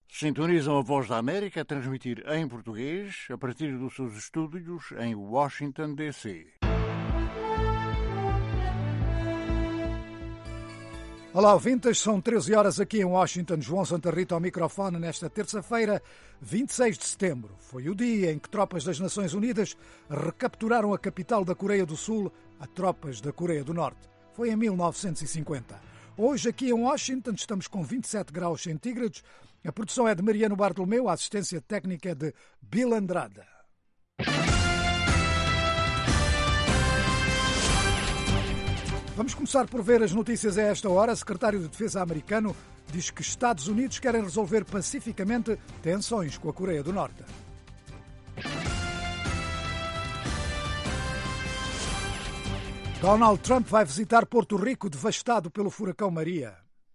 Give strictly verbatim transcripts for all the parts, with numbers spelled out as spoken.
Sintonizam a Voz da América a transmitir em português a partir dos seus estúdios em Washington, D C Olá, ouvintes, são treze horas aqui em Washington. João Santa Rita ao microfone nesta terça-feira, vinte e seis de setembro. Foi o dia em que tropas das Nações Unidas recapturaram a capital da Coreia do Sul a tropas da Coreia do Norte. Foi em mil novecentos e cinquenta. Hoje, aqui em Washington, estamos com vinte e sete graus centígrados. A produção é de Mariano Bartolomeu, a assistência técnica é de Bill Andrade. Vamos começar por ver as notícias a esta hora. O secretário de Defesa americano diz que Estados Unidos querem resolver pacificamente tensões com a Coreia do Norte. Donald Trump vai visitar Porto Rico, devastado pelo furacão Maria.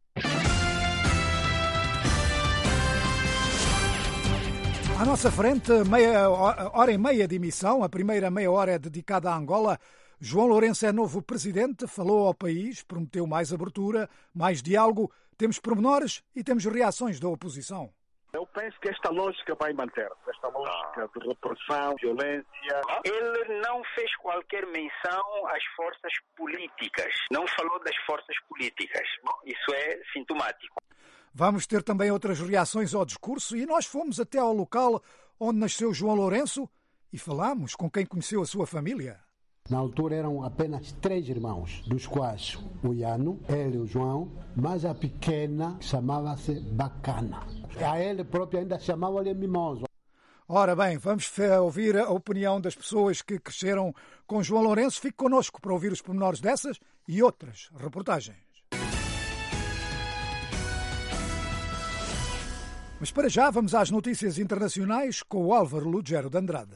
À nossa frente, meia hora e meia de emissão. A primeira meia hora é dedicada à Angola. João Lourenço é novo presidente, falou ao país, prometeu mais abertura, mais diálogo. Temos pormenores e temos reações da oposição. Eu penso que esta lógica vai manter-se, esta lógica de repressão, violência. Ele não fez qualquer menção às forças políticas, não falou das forças políticas. Isso é sintomático. Vamos ter também outras reações ao discurso e nós fomos até ao local onde nasceu João Lourenço e falamos com quem conheceu a sua família. Na altura eram apenas três irmãos, dos quais o Iano, ele e o João, mas a pequena chamava-se Bacana. A ele próprio ainda chamava-lhe Mimoso. Ora bem, vamos ouvir a opinião das pessoas que cresceram com João Lourenço. Fique connosco para ouvir os pormenores dessas e outras reportagens. Mas para já vamos às notícias internacionais com o Álvaro Lugero de Andrade.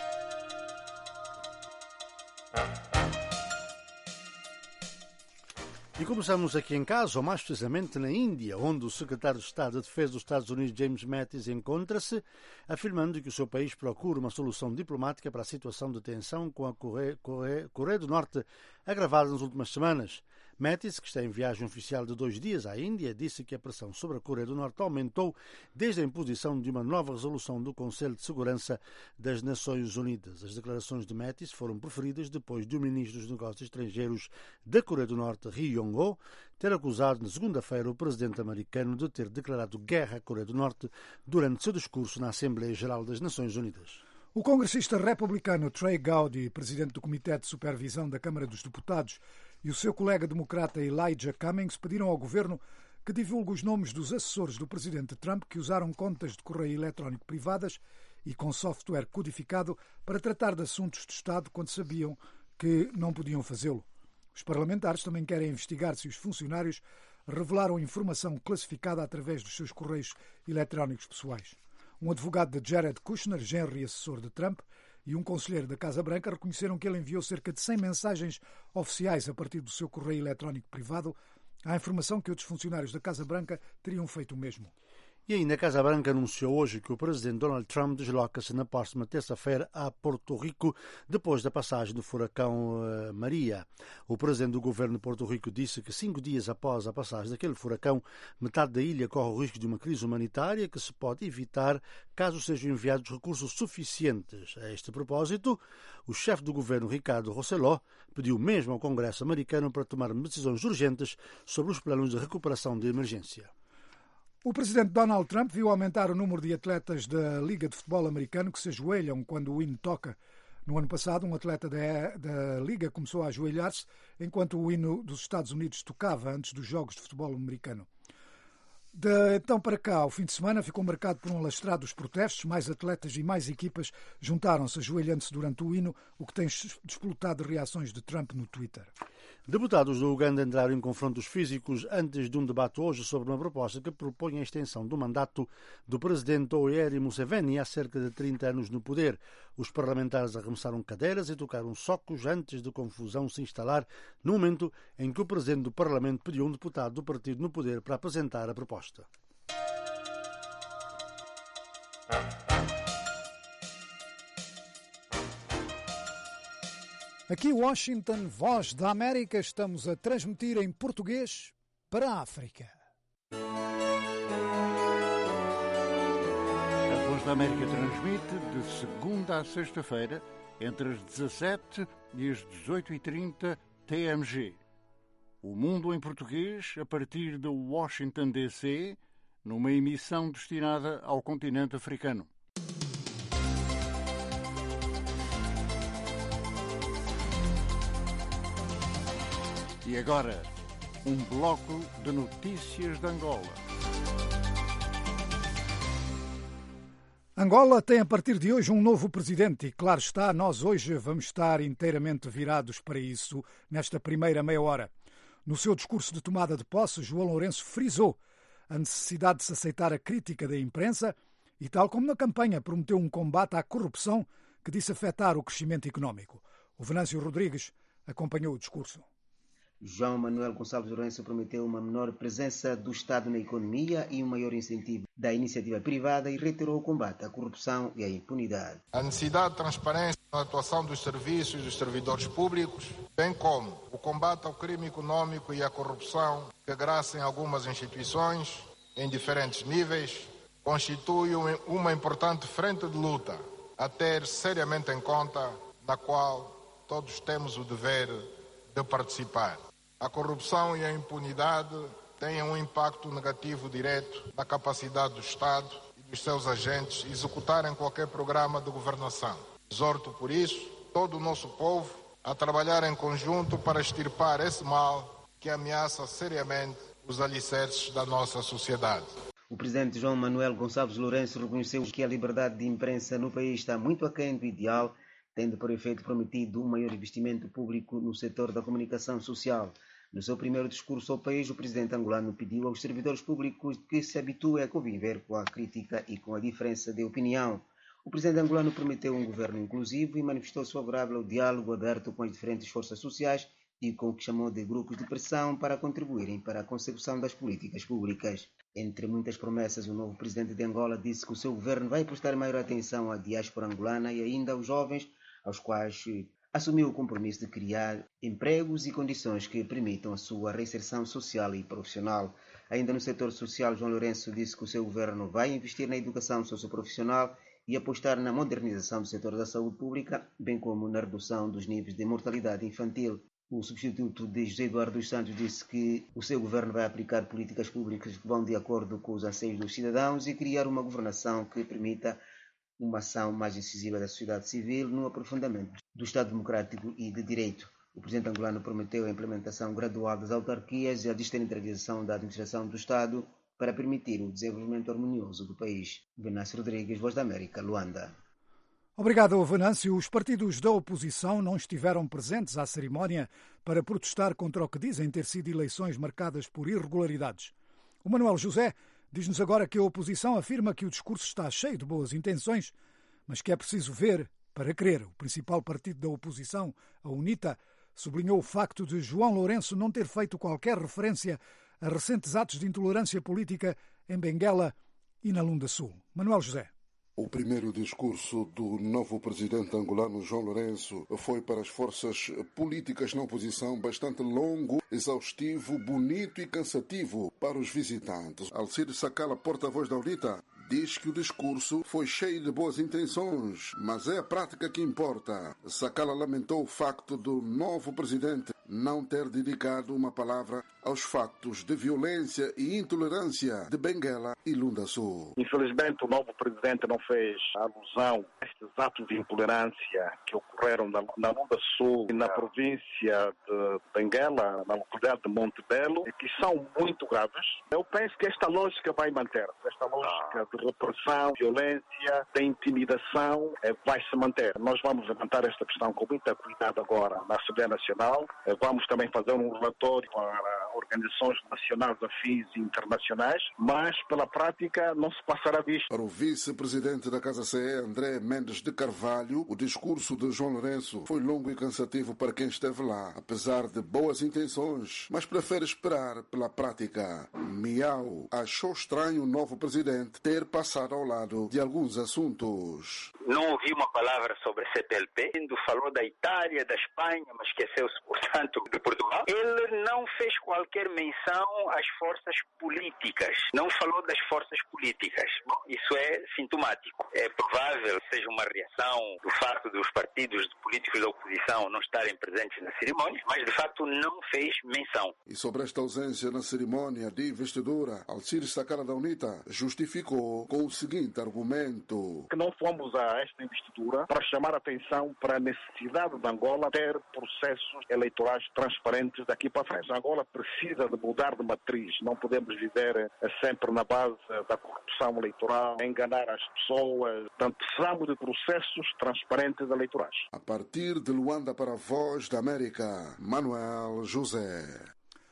E começamos aqui em casa, ou mais precisamente na Índia, onde o secretário de Estado de Defesa dos Estados Unidos, James Mattis, encontra-se, afirmando que o seu país procura uma solução diplomática para a situação de tensão com a Coreia, Coreia, Coreia do Norte agravada nas últimas semanas. Mattis, que está em viagem oficial de dois dias à Índia, disse que a pressão sobre a Coreia do Norte aumentou desde a imposição de uma nova resolução do Conselho de Segurança das Nações Unidas. As declarações de Mattis foram proferidas depois de o ministro dos Negócios Estrangeiros da Coreia do Norte, Ri Yong-ho, ter acusado na segunda-feira o presidente americano de ter declarado guerra à Coreia do Norte durante seu discurso na Assembleia Geral das Nações Unidas. O congressista republicano Trey Gowdy, presidente do Comitê de Supervisão da Câmara dos Deputados, e o seu colega democrata Elijah Cummings pediram ao governo que divulgue os nomes dos assessores do presidente Trump que usaram contas de correio eletrónico privadas e com software codificado para tratar de assuntos de Estado quando sabiam que não podiam fazê-lo. Os parlamentares também querem investigar se os funcionários revelaram informação classificada através dos seus correios eletrónicos pessoais. Um advogado de Jared Kushner, genro e assessor de Trump, e um conselheiro da Casa Branca reconheceram que ele enviou cerca de cem mensagens oficiais a partir do seu correio eletrónico privado. Há informação que outros funcionários da Casa Branca teriam feito o mesmo. E ainda a Casa Branca anunciou hoje que o presidente Donald Trump desloca-se na próxima terça-feira a Porto Rico, depois da passagem do furacão uh, Maria. O presidente do governo de Porto Rico disse que cinco dias após a passagem daquele furacão, metade da ilha corre o risco de uma crise humanitária que se pode evitar caso sejam enviados recursos suficientes. A este propósito, o chefe do governo, Ricardo Rosselló, pediu mesmo ao Congresso americano para tomar decisões urgentes sobre os planos de recuperação de emergência. O presidente Donald Trump viu aumentar o número de atletas da Liga de Futebol Americano que se ajoelham quando o hino toca. No ano passado, um atleta da, da Liga começou a ajoelhar-se enquanto o hino dos Estados Unidos tocava antes dos Jogos de Futebol Americano. De então para cá, o fim de semana ficou marcado por um alastrado dos protestos. Mais atletas e mais equipas juntaram-se ajoelhando-se durante o hino, o que tem despolutado reações de Trump no Twitter. Deputados do Uganda entraram em confrontos físicos antes de um debate hoje sobre uma proposta que propõe a extensão do mandato do presidente Yoweri Museveni há cerca de trinta anos no poder. Os parlamentares arremessaram cadeiras e tocaram socos antes de confusão se instalar no momento em que o presidente do Parlamento pediu um deputado do partido no poder para apresentar a proposta. Aqui Washington, Voz da América, estamos a transmitir em português para a África. da América transmite de segunda a sexta-feira, entre as dezassete e as dezoito e trinta T M G. O Mundo em Português, a partir de Washington, D C, numa emissão destinada ao continente africano. E agora, um bloco de notícias de Angola. Angola tem a partir de hoje um novo presidente e, claro está, nós hoje vamos estar inteiramente virados para isso nesta primeira meia hora. No seu discurso de tomada de posse, João Lourenço frisou a necessidade de se aceitar a crítica da imprensa e, tal como na campanha, prometeu um combate à corrupção que disse afetar o crescimento económico. O Venâncio Rodrigues acompanhou o discurso. João Manuel Gonçalves Lourenço prometeu uma menor presença do Estado na economia e um maior incentivo da iniciativa privada e reiterou o combate à corrupção e à impunidade. A necessidade de transparência na atuação dos serviços e dos servidores públicos, bem como o combate ao crime econômico e à corrupção que graçam algumas instituições em diferentes níveis, constitui uma importante frente de luta a ter seriamente em conta, na qual todos temos o dever de participar. A corrupção e a impunidade têm um impacto negativo direto na capacidade do Estado e dos seus agentes executarem qualquer programa de governação. Exorto, por isso, todo o nosso povo a trabalhar em conjunto para extirpar esse mal que ameaça seriamente os alicerces da nossa sociedade. O presidente João Manuel Gonçalves Lourenço reconheceu que a liberdade de imprensa no país está muito aquém do ideal, tendo por efeito prometido um maior investimento público no setor da comunicação social. No seu primeiro discurso ao país, o presidente angolano pediu aos servidores públicos que se habituem a conviver com a crítica e com a diferença de opinião. O presidente angolano prometeu um governo inclusivo e manifestou-se favorável ao diálogo aberto com as diferentes forças sociais e com o que chamou de grupos de pressão para contribuírem para a consecução das políticas públicas. Entre muitas promessas, o novo presidente de Angola disse que o seu governo vai prestar maior atenção à diáspora angolana e ainda aos jovens, aos quais assumiu o compromisso de criar empregos e condições que permitam a sua reinserção social e profissional. Ainda no setor social, João Lourenço disse que o seu governo vai investir na educação socioprofissional e apostar na modernização do setor da saúde pública, bem como na redução dos níveis de mortalidade infantil. O substituto de José Eduardo dos Santos disse que o seu governo vai aplicar políticas públicas que vão de acordo com os anseios dos cidadãos e criar uma governação que permita uma ação mais incisiva da sociedade civil no aprofundamento do Estado democrático e de direito. O presidente angolano prometeu a implementação gradual das autarquias e a descentralização da administração do Estado para permitir o desenvolvimento harmonioso do país. Venâncio Rodrigues, Voz da América, Luanda. Obrigado, Venâncio. Os partidos da oposição não estiveram presentes à cerimónia para protestar contra o que dizem ter sido eleições marcadas por irregularidades. O Manuel José diz-nos agora que a oposição afirma que o discurso está cheio de boas intenções, mas que é preciso ver para crer. O principal partido da oposição, a UNITA, sublinhou o facto de João Lourenço não ter feito qualquer referência a recentes atos de intolerância política em Benguela e na Lunda Sul. Manuel José. O primeiro discurso do novo presidente angolano João Lourenço foi para as forças políticas na oposição bastante longo, exaustivo, bonito e cansativo para os visitantes. Alcides Sacala, porta-voz da UNITA, diz que o discurso foi cheio de boas intenções, mas é a prática que importa. Sacala lamentou o facto do novo presidente não ter dedicado uma palavra aos factos de violência e intolerância de Benguela e Lunda Sul. Infelizmente, o novo presidente não fez alusão a estes atos de intolerância que ocorreram na, na Lunda Sul e na província de Benguela, na localidade de Monte Belo, e que são muito graves. Eu penso que esta lógica vai manter-se. Esta lógica de repressão, violência, de intimidação, vai se manter. Nós vamos levantar esta questão com muita cuidado agora na Assembleia Nacional. Vamos também fazer um relatório para organizações nacionais, afins e internacionais, mas pela prática não se passará disto. Para o vice-presidente da Casa C E, André Mendes de Carvalho, o discurso de João Lourenço foi longo e cansativo para quem esteve lá, apesar de boas intenções, mas prefere esperar pela prática. Miau achou estranho o novo presidente ter passar ao lado de alguns assuntos. Não ouvi uma palavra sobre C P L P, falou da Itália, da Espanha, mas esqueceu-se, portanto, de Portugal. Ele não fez qualquer menção às forças políticas, não falou das forças políticas. Bom, isso é sintomático. É provável que seja uma reação do facto dos partidos de políticos da oposição não estarem presentes na cerimónia, mas de facto não fez menção. E sobre esta ausência na cerimónia de investidura, Alcides Sakala da UNITA justificou com o seguinte argumento: que não fomos a esta investidura para chamar a atenção para a necessidade de Angola ter processos eleitorais transparentes daqui para frente. Angola precisa de mudar de matriz. Não podemos viver sempre na base da corrupção eleitoral, enganar as pessoas. Portanto, precisamos de processos transparentes eleitorais. A partir de Luanda para a Voz da América, Manuel José.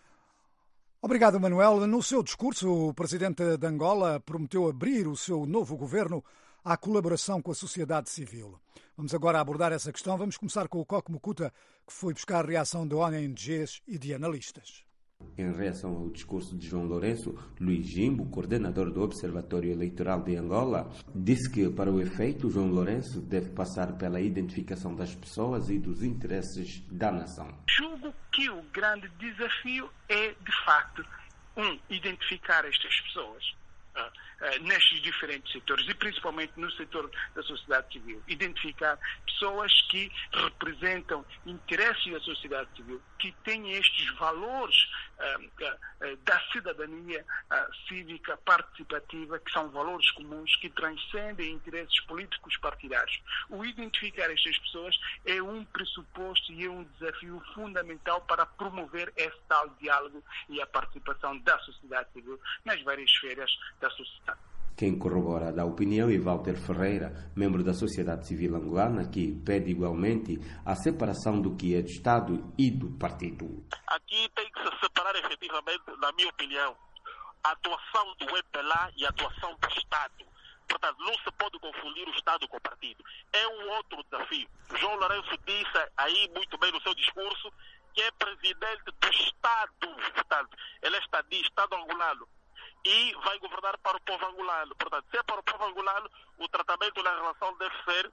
Obrigado, Manuel. No seu discurso, o presidente de Angola prometeu abrir o seu novo governo à colaboração com a sociedade civil. Vamos agora abordar essa questão. Vamos começar com o Coque Mukuta, que foi buscar a reação de O N Gs e de analistas. Em reação ao discurso de João Lourenço, Luís Jimbo, coordenador do Observatório Eleitoral de Angola, disse que, para o efeito, João Lourenço deve passar pela identificação das pessoas e dos interesses da nação. Julgo que o grande desafio é, de facto, um, identificar estas pessoas uh, uh, nestes diferentes setores e principalmente no setor da sociedade civil. Identificar pessoas que representam interesses da sociedade civil, que têm estes valores uh, uh, uh, da cidadania uh, cívica participativa, que são valores comuns que transcendem interesses políticos partidários. O identificar estas pessoas é um pressuposto e é um desafio fundamental para promover esse tal diálogo e a participação da sociedade civil nas várias esferas da sociedade. Quem corrobora da opinião é Walter Ferreira, membro da sociedade civil angolana, que pede igualmente a separação do que é do Estado e do partido. Aqui tem que se separar efetivamente, na minha opinião, a atuação do E P L A e a atuação do Estado. Portanto, não se pode confundir o Estado com o partido. É um outro desafio. João Lourenço disse aí muito bem no seu discurso que é presidente do Estado. Portanto, ele é estadista, Estado angolano. E vai governar para o povo angolano. Portanto, se é para o povo angolano, o tratamento na relação deve ser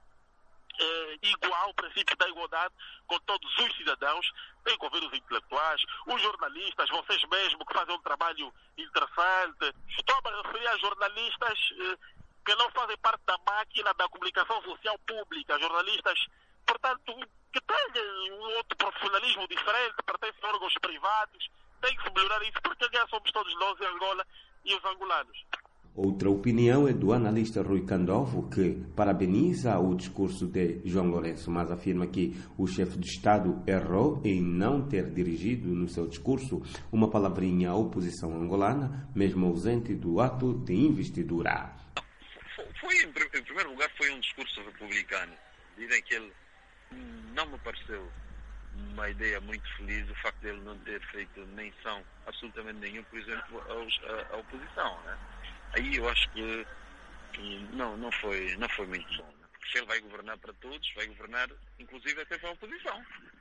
eh, igual, o princípio da igualdade com todos os cidadãos, incluindo os intelectuais, os jornalistas, vocês mesmos que fazem um trabalho interessante. Estou a referir a jornalistas eh, que não fazem parte da máquina da comunicação social pública, jornalistas, portanto, que têm um outro profissionalismo diferente, pertencem a órgãos privados. Tem que se melhorar isso, porque já somos todos nós em Angola e os angolanos. Outra opinião é do analista Rui Candovo, que parabeniza o discurso de João Lourenço, mas afirma que o chefe de Estado errou em não ter dirigido no seu discurso uma palavrinha à oposição angolana, mesmo ausente do ato de investidura. Foi, em primeiro lugar, foi um discurso republicano. Dizem que ele não me pareceu uma ideia muito feliz o facto de ele não ter feito menção absolutamente nenhum, por exemplo, aos, a, à oposição, né? Aí eu acho que não, não, foi, não foi muito bom, né? Porque se ele vai governar para todos, vai governar inclusive até para a oposição.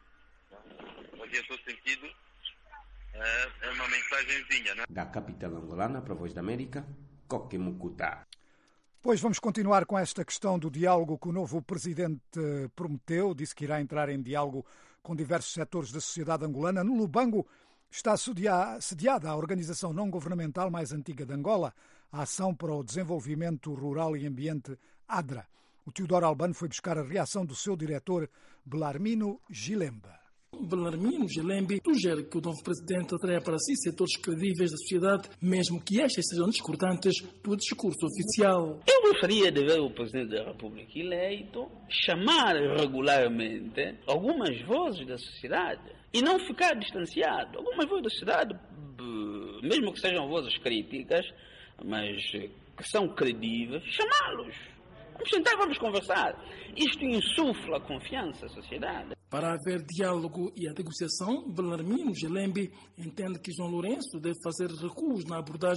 Fazia todo sentido, é, é uma mensagenzinha, né? Da capital angolana para a Voz da América, Coque Mukuta. Pois vamos continuar com esta questão do diálogo que o novo presidente prometeu. Disse que irá entrar em diálogo com diversos setores da sociedade angolana. No Lubango está sediada a organização não-governamental mais antiga de Angola, a Ação para o Desenvolvimento Rural e Ambiente, ADRA. O Teodoro Albano foi buscar a reação do seu diretor, Belarmino Gilemba. Belarmino Gilembi sugere que o novo presidente atraia para si setores credíveis da sociedade, mesmo que estas sejam discordantes do discurso oficial. Eu gostaria de ver o presidente da República eleito chamar regularmente algumas vozes da sociedade e não ficar distanciado. Algumas vozes da sociedade, mesmo que sejam vozes críticas, mas que são credíveis, chamá-los. Vamos sentar, vamos conversar. Isto insufla confiança à sociedade. Para haver diálogo e a negociação, Belarmino Gilembi entende que João Lourenço deve fazer recuos na abordagem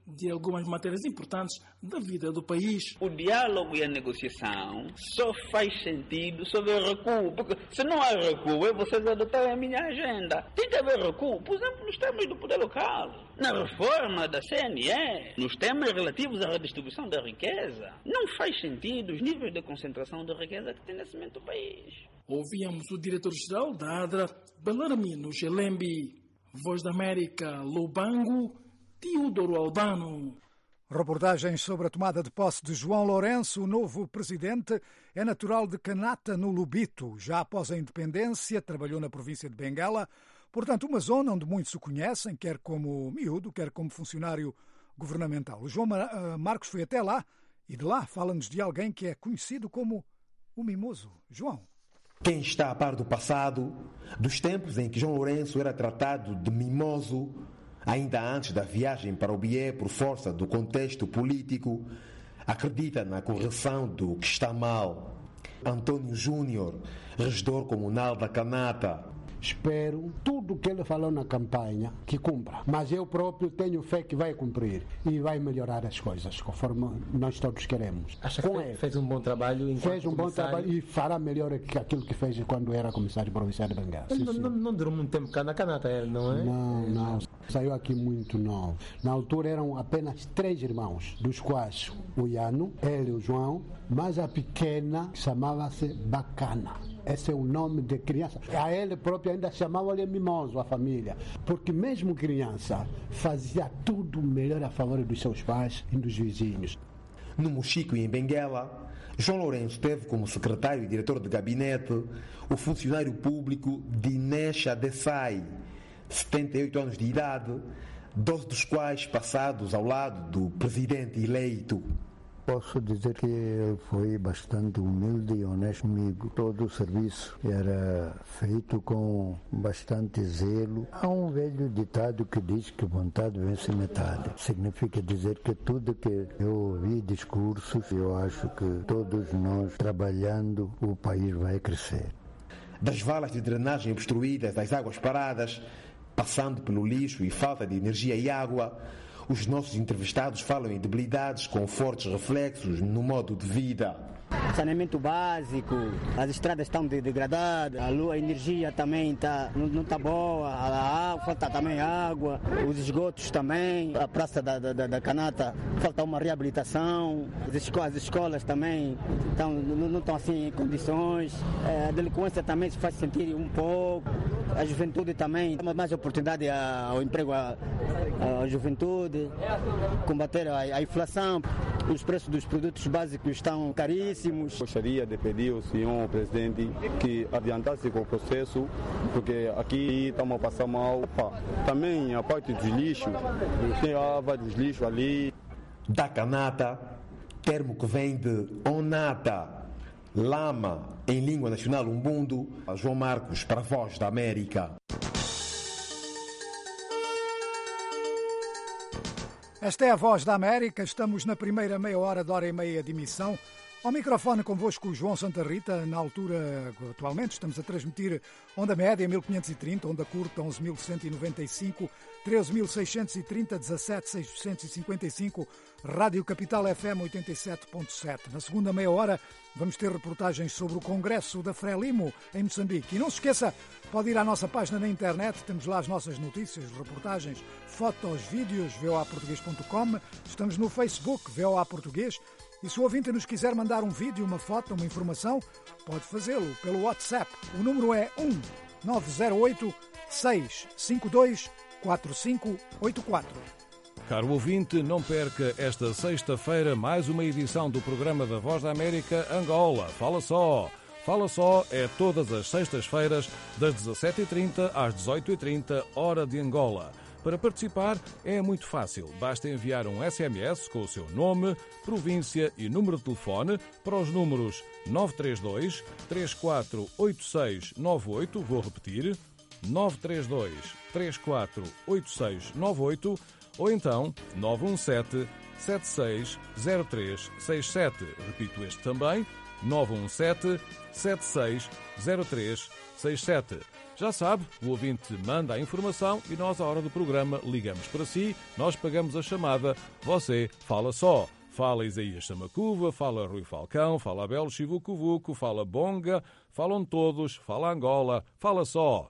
de algumas matérias importantes da vida do país. O diálogo e a negociação só faz sentido se houver recuo, porque se não há recuo, é vocês adotarem a minha agenda. Tem que haver recuo, por exemplo, nos temas do poder local, na reforma da C N E, nos temas relativos à redistribuição da riqueza. Não faz sentido os níveis de concentração de riqueza que tem nesse momento o país. Ouvíamos o diretor-geral da ADRA, Belarmino Gelembi. Voz da América, Lubango, Teodoro Aldano. Reportagens sobre a tomada de posse de João Lourenço, o novo presidente. É natural de Canata, no Lubito. Já após a independência, trabalhou na província de Benguela. Portanto, uma zona onde muitos se conhecem, quer como miúdo, quer como funcionário governamental. O João Marcos foi até lá e de lá fala-nos de alguém que é conhecido como o Mimoso. João. Quem está a par do passado, dos tempos em que João Lourenço era tratado de mimoso, ainda antes da viagem para o Bié por força do contexto político, acredita na correção do que está mal. Antônio Júnior, regedor comunal da Canata. Espero tudo que ele falou na campanha que cumpra, mas eu próprio tenho fé que vai cumprir e vai melhorar as coisas conforme nós todos queremos. Acha que fez, fez um bom trabalho? Fez um bom trabalho e fará melhor que aquilo que fez quando era comissário provincial de Benguela. Não, não, não durou muito tempo cá na Canata, não é? Não, não. Saiu aqui muito novo. Na altura eram apenas três irmãos, dos quais o Iano, ele e o João, mas a pequena chamava-se Bacana. Esse é o nome de criança. A ele próprio ainda chamava-lhe Mimoso, a família. Porque mesmo criança, fazia tudo melhor a favor dos seus pais e dos vizinhos. No Mochico e em Benguela, João Lourenço teve como secretário e diretor de gabinete o funcionário público Dinesha Desai, setenta e oito anos de idade, doze dos quais passados ao lado do presidente eleito. Posso dizer que ele foi bastante humilde e honesto comigo. Todo o serviço era feito com bastante zelo. Há um velho ditado que diz que vontade vence metade. Significa dizer que tudo que eu ouvi discursos, eu acho que todos nós trabalhando, o país vai crescer. Das valas de drenagem obstruídas, das águas paradas, passando pelo lixo e falta de energia e água, os nossos entrevistados falam em debilidades com fortes reflexos no modo de vida. Saneamento básico, as estradas estão degradadas, a luz, a energia também tá, não está boa, a água, falta também água, os esgotos também, a praça da, da, da Canata falta uma reabilitação, as escolas, as escolas também estão, não, não estão assim em condições, a delinquência também se faz sentir um pouco, a juventude também, mais oportunidade ao emprego à, à juventude, combater a, a inflação, os preços dos produtos básicos estão caríssimos. Gostaria de pedir ao senhor presidente que adiantasse com o processo, porque aqui estamos a passar mal. Opa, também a parte dos lixos, tem vários lixos ali. Da Canata, termo que vem de onata, lama em língua nacional umbundo. João Marcos para a Voz da América. Esta é a Voz da América. Estamos na primeira meia hora de hora e meia de emissão. Ao microfone convosco o João Santa Rita. Na altura, atualmente, estamos a transmitir onda média mil quinhentos e trinta, onda curta onze mil cento e noventa e cinco, treze mil seiscentos e trinta, dezassete mil seiscentos e cinquenta e cinco, Rádio Capital F M oitenta e sete ponto sete. Na segunda meia hora vamos ter reportagens sobre o Congresso da Frelimo em Moçambique. E não se esqueça, pode ir à nossa página na internet, temos lá as nossas notícias, reportagens, fotos, vídeos, v o a português ponto com. Estamos no Facebook, V O A Português. E se o ouvinte nos quiser mandar um vídeo, uma foto, uma informação, pode fazê-lo pelo WhatsApp. O número é um nove zero oito, seis cinco dois, quatro cinco oito quatro. Caro ouvinte, não perca esta sexta-feira mais uma edição do programa da Voz da América Angola. Fala só! Fala só é todas as sextas-feiras, das dezassete e trinta às dezoito e trinta, hora de Angola. Para participar é muito fácil. Basta enviar um S M S com o seu nome, província e número de telefone para os números nove três dois, três quatro oito seis nove oito, vou repetir, nove três dois, três quatro oito seis nove oito, ou então nove um sete, sete seis zero três seis sete. Repito este também, nove um sete, sete seis zero três seis sete. Já sabe, o ouvinte manda a informação e nós, à hora do programa, ligamos para si, nós pagamos a chamada, você fala só. Fala Isaías Samacuva, fala Rui Falcão, fala Abel Chivucuvuco, fala Bonga, falam todos, fala Angola, fala só.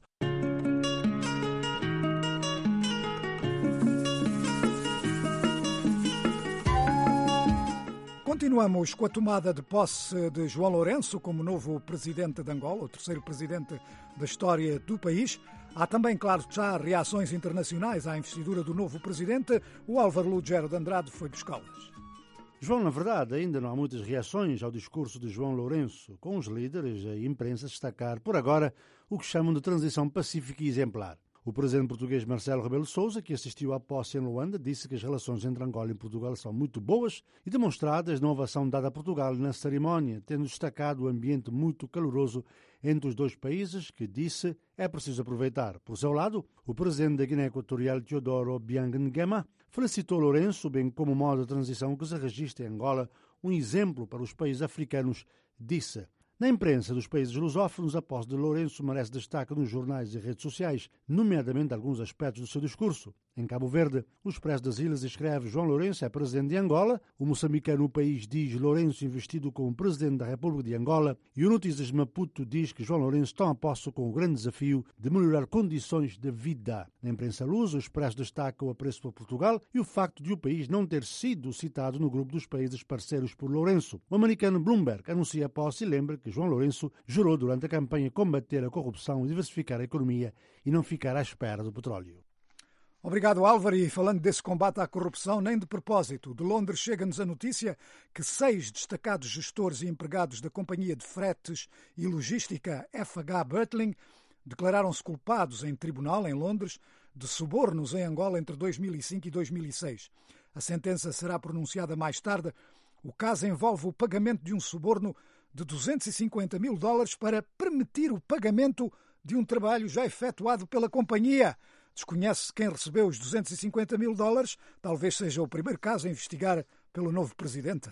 Continuamos com a tomada de posse de João Lourenço como novo presidente de Angola, o terceiro presidente da história do país. Há também, claro, já reações internacionais à investidura do novo presidente. O Álvaro Lugero de Andrade foi buscá-las. João, na verdade, ainda não há muitas reações ao discurso de João Lourenço, com os líderes e a imprensa destacar, por agora, o que chamam de transição pacífica e exemplar. O presidente português Marcelo Rebelo de Sousa, que assistiu à posse em Luanda, disse que as relações entre Angola e Portugal são muito boas e demonstradas na ovação dada a Portugal na cerimónia, tendo destacado o ambiente muito caloroso entre os dois países, que disse é preciso aproveitar. Por seu lado, o presidente da Guiné Equatorial, Teodoro Obiang Nguema, felicitou Lourenço, bem como o modo de transição que se registra em Angola, um exemplo para os países africanos, disse. Na imprensa dos países lusófonos, a posse de Lourenço merece destaque nos jornais e redes sociais, nomeadamente alguns aspectos do seu discurso. Em Cabo Verde, o Expresso das Ilhas escreve João Lourenço é presidente de Angola, o moçambicano O País diz Lourenço investido como presidente da República de Angola e o Notícias de Maputo diz que João Lourenço toma posse com o grande desafio de melhorar condições de vida. Na imprensa lusa, o Expresso destaca o apreço por Portugal e o facto de o país não ter sido citado no grupo dos países parceiros por Lourenço. O americano Bloomberg anuncia a posse e lembra que João Lourenço jurou durante a campanha combater a corrupção e diversificar a economia e não ficar à espera do petróleo. Obrigado, Álvaro. E falando desse combate à corrupção, nem de propósito, de Londres chega-nos a notícia que seis destacados gestores e empregados da companhia de fretes e logística F H Bertling declararam-se culpados em tribunal em Londres de subornos em Angola entre dois mil e cinco e dois mil e seis. A sentença será pronunciada mais tarde. O caso envolve o pagamento de um suborno de duzentos e cinquenta mil dólares para permitir o pagamento de um trabalho já efetuado pela companhia. Desconhece-se quem recebeu os duzentos e cinquenta mil dólares. Talvez seja o primeiro caso a investigar pelo novo presidente.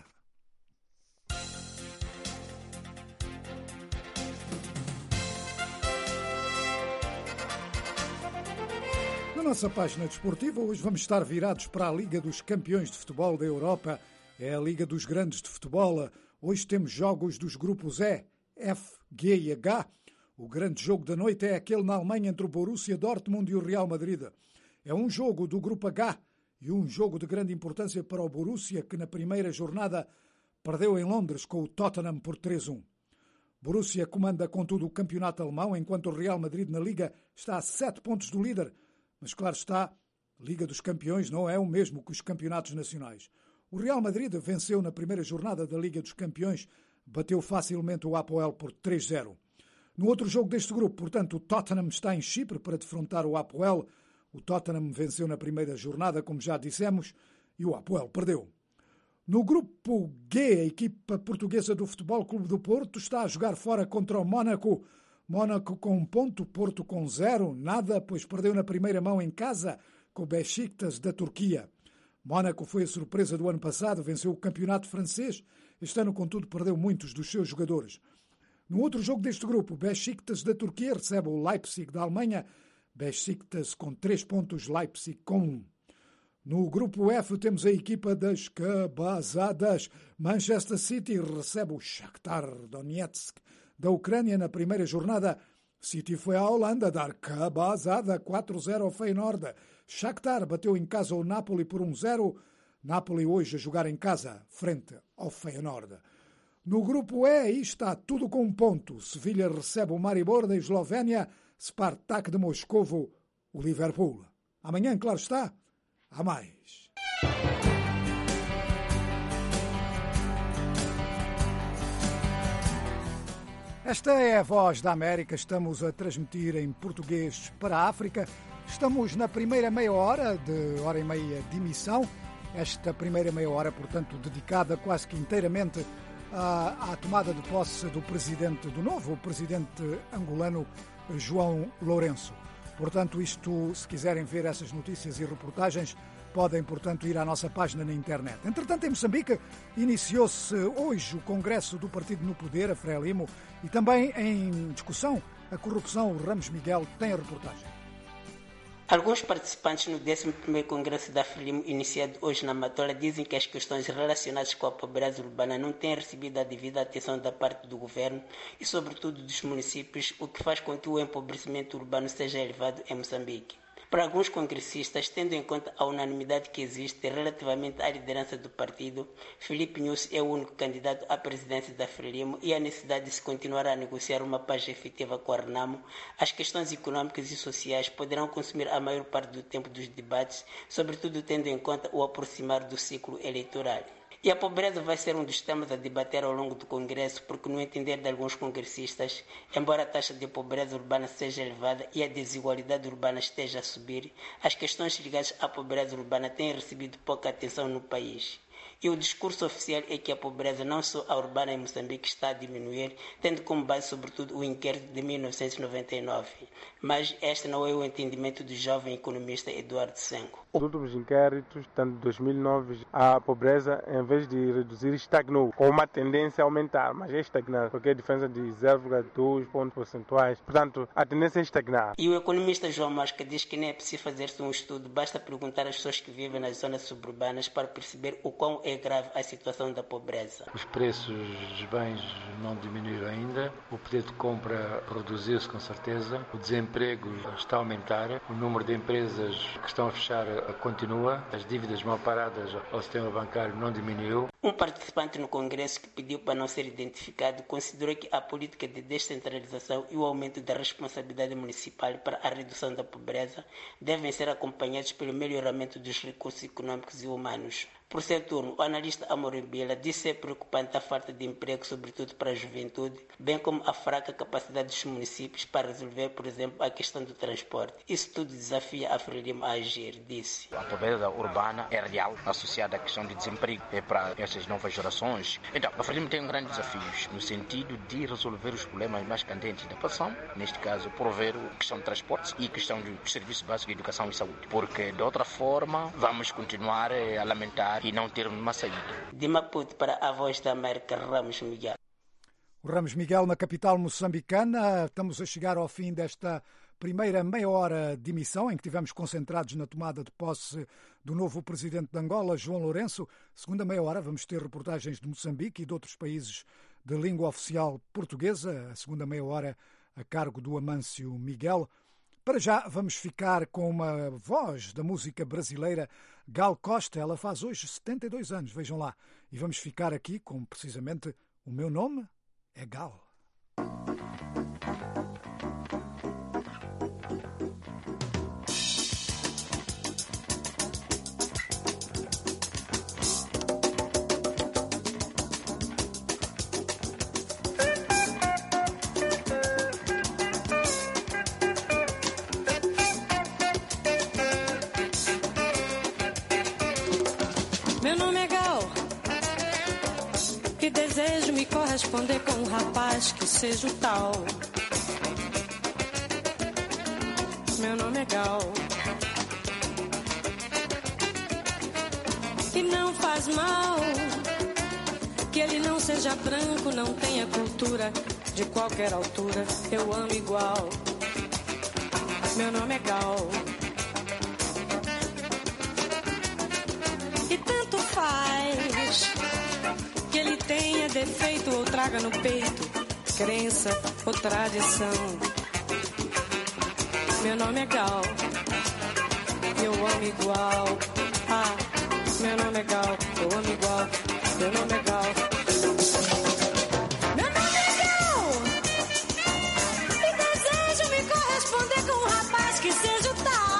Na nossa página desportiva, hoje vamos estar virados para a Liga dos Campeões de Futebol da Europa. É a Liga dos Grandes de Futebol. Hoje temos jogos dos grupos E, F, G e H. O grande jogo da noite é aquele na Alemanha entre o Borussia Dortmund e o Real Madrid. É um jogo do grupo H e um jogo de grande importância para o Borussia, que na primeira jornada perdeu em Londres com o Tottenham por três a um. Borussia comanda, contudo, o campeonato alemão, enquanto o Real Madrid na Liga está a sete pontos do líder. Mas, claro está, Liga dos Campeões não é o mesmo que os campeonatos nacionais. O Real Madrid venceu na primeira jornada da Liga dos Campeões, bateu facilmente o Apoel por três a zero. No outro jogo deste grupo, portanto, o Tottenham está em Chipre para defrontar o Apoel. O Tottenham venceu na primeira jornada, como já dissemos, e o Apoel perdeu. No grupo G, a equipa portuguesa do Futebol Clube do Porto está a jogar fora contra o Mónaco. Mónaco com um ponto, Porto com zero, nada, pois perdeu na primeira mão em casa com o Besiktas da Turquia. Mónaco foi a surpresa do ano passado, venceu o campeonato francês. Este ano, contudo, perdeu muitos dos seus jogadores. No outro jogo deste grupo, o Besiktas da Turquia recebe o Leipzig da Alemanha. Besiktas com três pontos, Leipzig com um. No grupo F temos a equipa das cabazadas. Manchester City recebe o Shakhtar Donetsk da Ucrânia na primeira jornada. City foi à Holanda dar cabazada quatro a zero ao Feyenoord. Shakhtar bateu em casa o Napoli por um a zero. Napoli hoje a jogar em casa, frente ao Feyenoord. No grupo E, está tudo com um ponto. Sevilha recebe o Maribor da Eslovénia, Spartak de Moscovo, o Liverpool. Amanhã, claro está, há mais. Esta é a Voz da América. Estamos a transmitir em português para a África. Estamos na primeira meia hora, de hora e meia de emissão. Esta primeira meia hora, portanto, dedicada quase que inteiramente à, à tomada de posse do presidente, do novo presidente angolano, João Lourenço. Portanto, isto, se quiserem ver essas notícias e reportagens, Podem, portanto, ir à nossa página na internet. Entretanto, em Moçambique, iniciou-se hoje o Congresso do Partido no Poder, a Frelimo, e também em discussão a corrupção. O Ramos Miguel tem a reportagem. Alguns participantes no décimo primeiro Congresso da Frelimo, iniciado hoje na Matola, dizem que as questões relacionadas com a pobreza urbana não têm recebido a devida atenção da parte do governo e, sobretudo, dos municípios, o que faz com que o empobrecimento urbano seja elevado em Moçambique. Para alguns congressistas, tendo em conta a unanimidade que existe relativamente à liderança do partido, Filipe Nunes é o único candidato à presidência da Frelimo e a necessidade de se continuar a negociar uma paz efetiva com a Renamo, as questões econômicas e sociais poderão consumir a maior parte do tempo dos debates, sobretudo tendo em conta o aproximar do ciclo eleitoral. E a pobreza vai ser um dos temas a debater ao longo do Congresso, porque, no entender de alguns congressistas, embora a taxa de pobreza urbana seja elevada e a desigualdade urbana esteja a subir, as questões ligadas à pobreza urbana têm recebido pouca atenção no país. E o discurso oficial é que a pobreza, não só a urbana em Moçambique, está a diminuir, tendo como base, sobretudo, o inquérito de mil novecentos e noventa e nove. Mas este não é o entendimento do jovem economista Eduardo Sengo. Nos últimos inquéritos, tanto de dois mil e nove, a pobreza, em vez de reduzir, estagnou, com uma tendência a aumentar, mas é estagnar, porque é a diferença de zero vírgula dois pontos percentuais. Portanto, a tendência é estagnar. E o economista João Mosca diz que nem é preciso fazer-se um estudo, basta perguntar às pessoas que vivem nas zonas suburbanas para perceber o quão é grave a situação da pobreza. Os preços dos bens não diminuíram ainda, o poder de compra reduziu-se com certeza, o desemprego está a aumentar, o número de empresas que estão a fechar continua, as dívidas mal paradas ao sistema bancário não diminuiu. Um participante no Congresso que pediu para não ser identificado considerou que a política de descentralização e o aumento da responsabilidade municipal para a redução da pobreza devem ser acompanhados pelo melhoramento dos recursos econômicos e humanos. Por seu turno, o analista Amorim Bila disse ser preocupante a falta de emprego, sobretudo para a juventude, bem como a fraca capacidade dos municípios para resolver, por exemplo, a questão do transporte. Isso tudo desafia a Frelimo a agir, disse. A pobreza urbana é real, associada à questão de desemprego, é para essas novas gerações. Então, a Frelimo tem um grande desafio no sentido de resolver os problemas mais candentes da população, neste caso, prover a questão de transportes e a questão dos serviços básicos de educação e saúde, porque de outra forma vamos continuar a lamentar e não ter uma saída. De Maputo para a Voz da América, Ramos Miguel. O Ramos Miguel na capital moçambicana. Estamos a chegar ao fim desta primeira meia hora de emissão, em que estivemos concentrados na tomada de posse do novo presidente de Angola, João Lourenço. Segunda meia hora vamos ter reportagens de Moçambique e de outros países de língua oficial portuguesa. A segunda meia hora a cargo do Amâncio Miguel. Para já vamos ficar com uma voz da música brasileira, Gal Costa. Ela faz hoje setenta e dois anos, vejam lá. E vamos ficar aqui com, precisamente, O Meu Nome é Gal. Meu nome é Gal e desejo me corresponder com um rapaz que seja o tal. Meu nome é Gal e não faz mal que ele não seja branco, não tenha cultura de qualquer altura. Eu amo igual. Meu nome é Gal. E tanto faz que ele tenha defeito ou traga no peito crença ou tradição. Meu nome é Gal, eu amo igual. Ah, meu nome é Gal, eu amo igual. Meu nome é Gal. Meu nome é Gal e desejo me corresponder com um rapaz que seja o tal.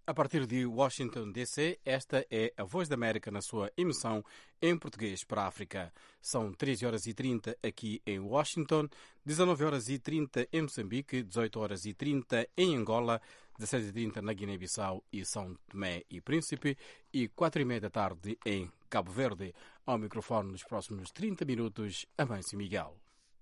A partir de Washington, D C, esta é a Voz da América na sua emissão em português para a África. São treze horas e trinta aqui em Washington, dezenove horas e trinta em Moçambique, dezoito horas e trinta em Angola, dezassete e trinta na Guiné-Bissau e São Tomé e Príncipe e quatro e meia da tarde em Cabo Verde. Ao microfone nos próximos trinta minutos, Amâncio Miguel.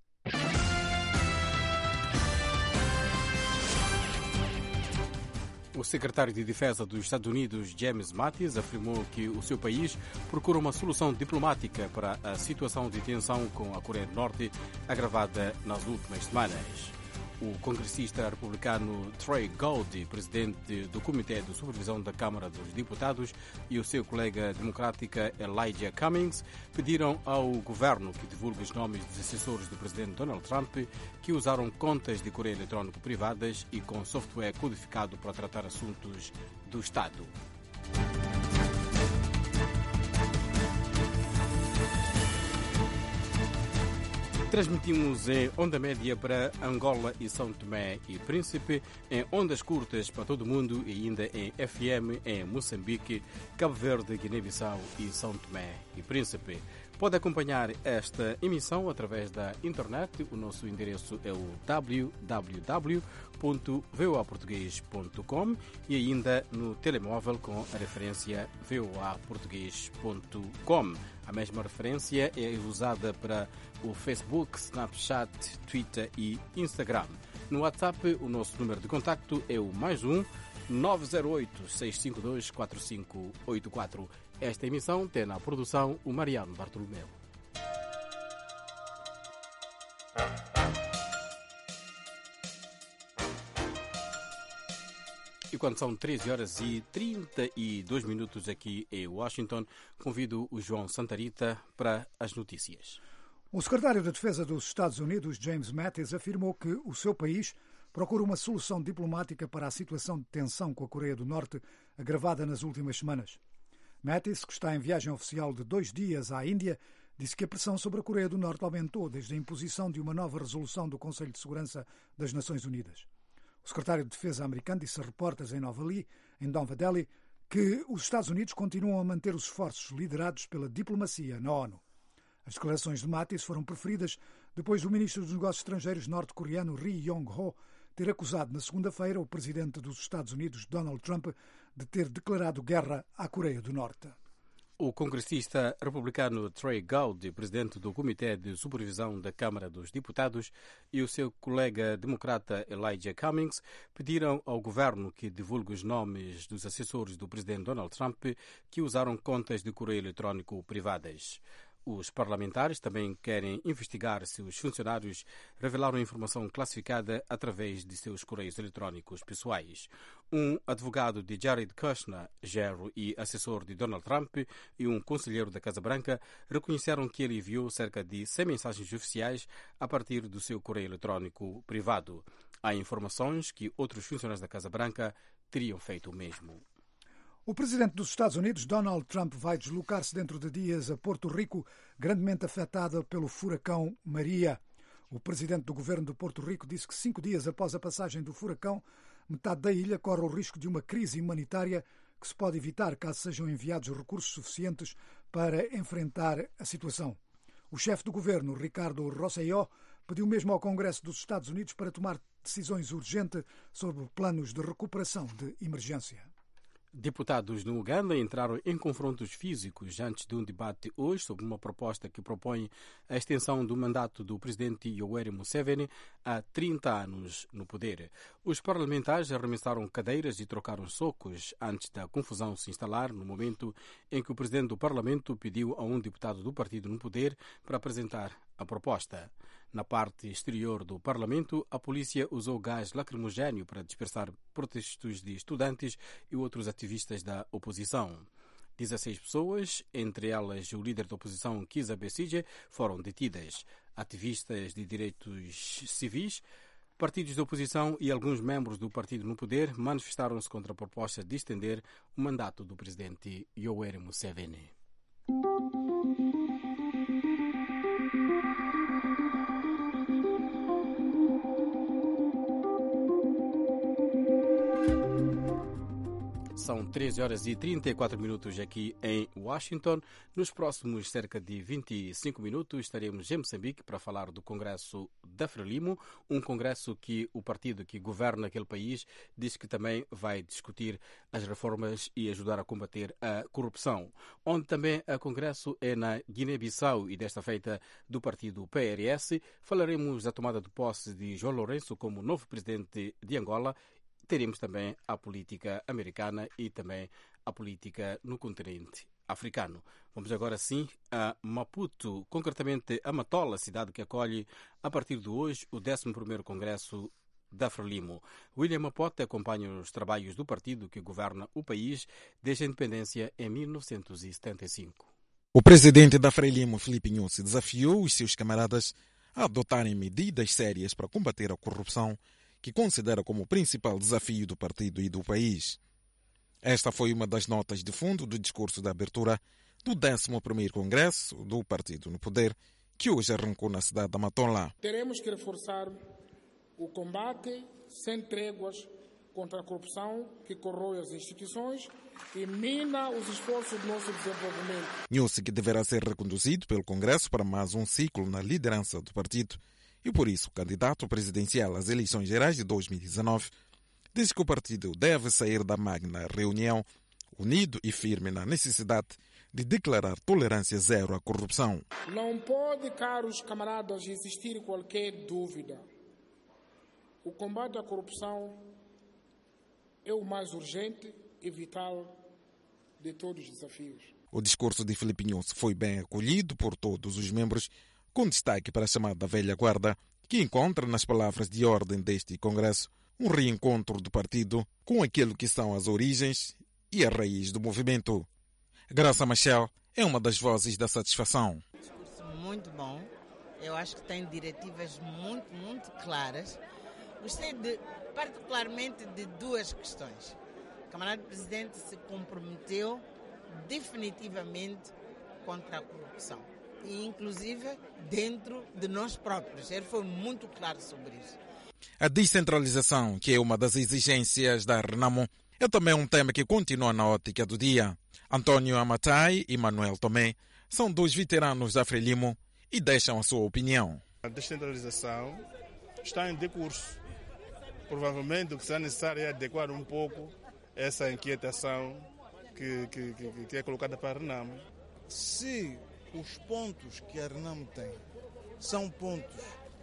O secretário de Defesa dos Estados Unidos, James Mattis, afirmou que o seu país procura uma solução diplomática para a situação de tensão com a Coreia do Norte agravada nas últimas semanas. O congressista republicano Trey Gowdy, presidente do Comitê de Supervisão da Câmara dos Deputados, e o seu colega democrática Elijah Cummings pediram ao governo que divulgue os nomes dos assessores do presidente Donald Trump que usaram contas de correio eletrónico privadas e com software codificado para tratar assuntos do Estado. Transmitimos em onda média para Angola e São Tomé e Príncipe, em ondas curtas para todo o mundo e ainda em F M em Moçambique, Cabo Verde, Guiné-Bissau e São Tomé e Príncipe. Pode acompanhar esta emissão através da internet. O nosso endereço é o w w w ponto v o a português ponto com e ainda no telemóvel com a referência v o a português ponto com. A mesma referência é usada para o Facebook, Snapchat, Twitter e Instagram. No WhatsApp, o nosso número de contacto é o mais um nove zero oito, seis cinco dois, quatro cinco oito quatro. Esta emissão tem na produção o Mariano Bartolomeu. E quando são treze horas e trinta e dois minutos aqui em Washington, convido o João Santarita para as notícias. O secretário de Defesa dos Estados Unidos, James Mattis, afirmou que o seu país procura uma solução diplomática para a situação de tensão com a Coreia do Norte agravada nas últimas semanas. Mattis, que está em viagem oficial de dois dias à Índia, disse que a pressão sobre a Coreia do Norte aumentou desde a imposição de uma nova resolução do Conselho de Segurança das Nações Unidas. O secretário de Defesa americano disse a repórteres em Nova Delhi, em Nova Delhi, que os Estados Unidos continuam a manter os esforços liderados pela diplomacia na ONU. As declarações de Mattis foram preferidas depois do ministro dos Negócios Estrangeiros norte-coreano Ri Yong-ho ter acusado na segunda-feira o presidente dos Estados Unidos, Donald Trump, de ter declarado guerra à Coreia do Norte. O congressista republicano Trey Gowdy, presidente do Comitê de Supervisão da Câmara dos Deputados, e o seu colega democrata Elijah Cummings pediram ao governo que divulgue os nomes dos assessores do presidente Donald Trump que usaram contas de correio eletrónico privadas. Os parlamentares também querem investigar se os funcionários revelaram informação classificada através de seus correios eletrónicos pessoais. Um advogado de Jared Kushner, genro e assessor de Donald Trump, e um conselheiro da Casa Branca reconheceram que ele enviou cerca de cem mensagens oficiais a partir do seu correio eletrónico privado. Há informações que outros funcionários da Casa Branca teriam feito o mesmo. O presidente dos Estados Unidos, Donald Trump, vai deslocar-se dentro de dias a Porto Rico, grandemente afetada pelo furacão Maria. O presidente do governo de Porto Rico disse que cinco dias após a passagem do furacão, metade da ilha corre o risco de uma crise humanitária que se pode evitar caso sejam enviados recursos suficientes para enfrentar a situação. O chefe do governo, Ricardo Rosselló, pediu mesmo ao Congresso dos Estados Unidos para tomar decisões urgentes sobre planos de recuperação de emergência. Deputados no Uganda entraram em confrontos físicos antes de um debate hoje sobre uma proposta que propõe a extensão do mandato do presidente Yoweri Museveni a trinta anos no poder. Os parlamentares arremessaram cadeiras e trocaram socos antes da confusão se instalar no momento em que o presidente do Parlamento pediu a um deputado do partido no poder para apresentar a proposta. Na parte exterior do Parlamento, a polícia usou gás lacrimogéneo para dispersar protestos de estudantes e outros ativistas da oposição. dezesseis pessoas, entre elas o líder da oposição Kizza Besigye, foram detidas. Ativistas de direitos civis, partidos da oposição e alguns membros do partido no poder manifestaram-se contra a proposta de estender o mandato do presidente Yoweri Museveni. são treze horas e trinta e quatro minutos aqui em Washington. Nos próximos cerca de vinte e cinco minutos estaremos em Moçambique para falar do Congresso da Frelimo, um congresso que o partido que governa aquele país diz que também vai discutir as reformas e ajudar a combater a corrupção. Onde também a congresso é na Guiné-Bissau e desta feita do partido P R S. Falaremos da tomada de posse de João Lourenço como novo presidente de Angola. Teremos também a política americana e também a política no continente africano. Vamos agora sim a Maputo, concretamente a Matola, cidade que acolhe a partir de hoje o décimo primeiro Congresso da Frelimo. William Mapote acompanha os trabalhos do partido que governa o país desde a independência em mil novecentos e setenta e cinco. O presidente da Frelimo, Filipe Nyusi, desafiou os seus camaradas a adotarem medidas sérias para combater a corrupção, que considera como o principal desafio do partido e do país. Esta foi uma das notas de fundo do discurso de abertura do décimo primeiro Congresso do Partido no Poder, que hoje arrancou na cidade da Matola. Teremos que reforçar o combate sem tréguas contra a corrupção que corrói as instituições e mina os esforços do nosso desenvolvimento. Nyusi, que deverá ser reconduzido pelo Congresso para mais um ciclo na liderança do partido, e por isso, o candidato presidencial às eleições gerais de dois mil e dezenove diz que o partido deve sair da magna reunião unido e firme na necessidade de declarar tolerância zero à corrupção. Não pode, caros camaradas, existir qualquer dúvida. O combate à corrupção é o mais urgente e vital de todos os desafios. O discurso de Filipe Nyusi foi bem acolhido por todos os membros, com destaque para a chamada velha guarda, que encontra nas palavras de ordem deste Congresso um reencontro do partido com aquilo que são as origens e a raiz do movimento. Graça Machel é uma das vozes da satisfação. Um discurso muito bom, eu acho que tem diretivas muito, muito claras. Gostei de, particularmente de duas questões. O camarada presidente se comprometeu definitivamente contra a corrupção. E inclusive dentro de nós próprios. Ele foi muito claro sobre isso. A descentralização, que é uma das exigências da Renamo, é também um tema que continua na ótica do dia. Antônio Amatai e Manuel Tomé são dois veteranos da Frelimo e deixam a sua opinião. A descentralização está em decurso. Provavelmente o que será necessário é adequar um pouco essa inquietação que, que, que, que é colocada para a Renamo. Se os pontos que a Renamo tem são pontos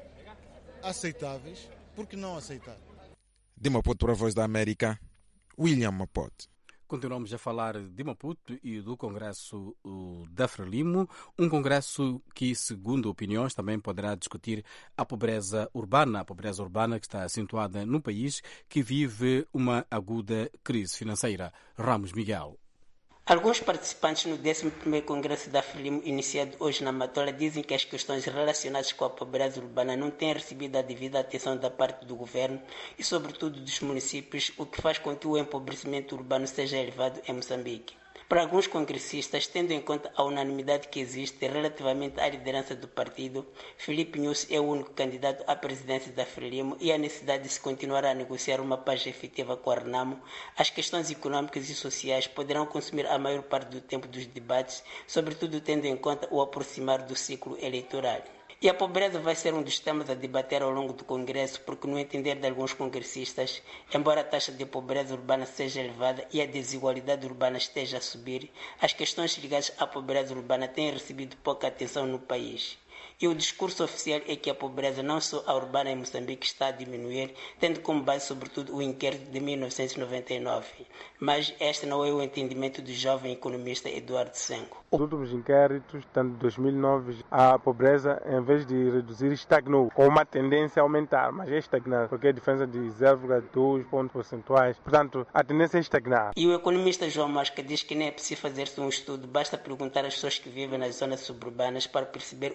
aceitáveis, por que não aceitar? De Maputo para a Voz da América, William Mapote. Continuamos a falar de Maputo e do Congresso da Frelimo, um congresso que, segundo opiniões, também poderá discutir a pobreza urbana, a pobreza urbana que está acentuada no país, que vive uma aguda crise financeira. Ramos Miguel. Alguns participantes no décimo primeiro Congresso da Frelimo, iniciado hoje na Matola, dizem que as questões relacionadas com a pobreza urbana não têm recebido a devida atenção da parte do governo e, sobretudo, dos municípios, o que faz com que o empobrecimento urbano seja elevado em Moçambique. Para alguns congressistas, tendo em conta a unanimidade que existe relativamente à liderança do partido, Filipe Nyusi é o único candidato à presidência da Frelimo e a necessidade de se continuar a negociar uma paz efetiva com a Renamo, as questões econômicas e sociais poderão consumir a maior parte do tempo dos debates, sobretudo tendo em conta o aproximar do ciclo eleitoral. E a pobreza vai ser um dos temas a debater ao longo do Congresso, porque, no entender de alguns congressistas, embora a taxa de pobreza urbana seja elevada e a desigualdade urbana esteja a subir, as questões ligadas à pobreza urbana têm recebido pouca atenção no país. E o discurso oficial é que a pobreza, não só a urbana em Moçambique, está a diminuir, tendo como base, sobretudo, o inquérito de mil novecentos e noventa e nove. Mas este não é o entendimento do jovem economista Eduardo Sengo. Nos últimos inquéritos, tanto de dois mil e nove, a pobreza, em vez de reduzir, estagnou, com uma tendência a aumentar, mas é estagnar, porque é a diferença de zero vírgula dois pontos percentuais. Portanto, a tendência é estagnar. E o economista João Masca diz que nem é preciso fazer-se um estudo, basta perguntar às pessoas que vivem nas zonas suburbanas para perceber o quão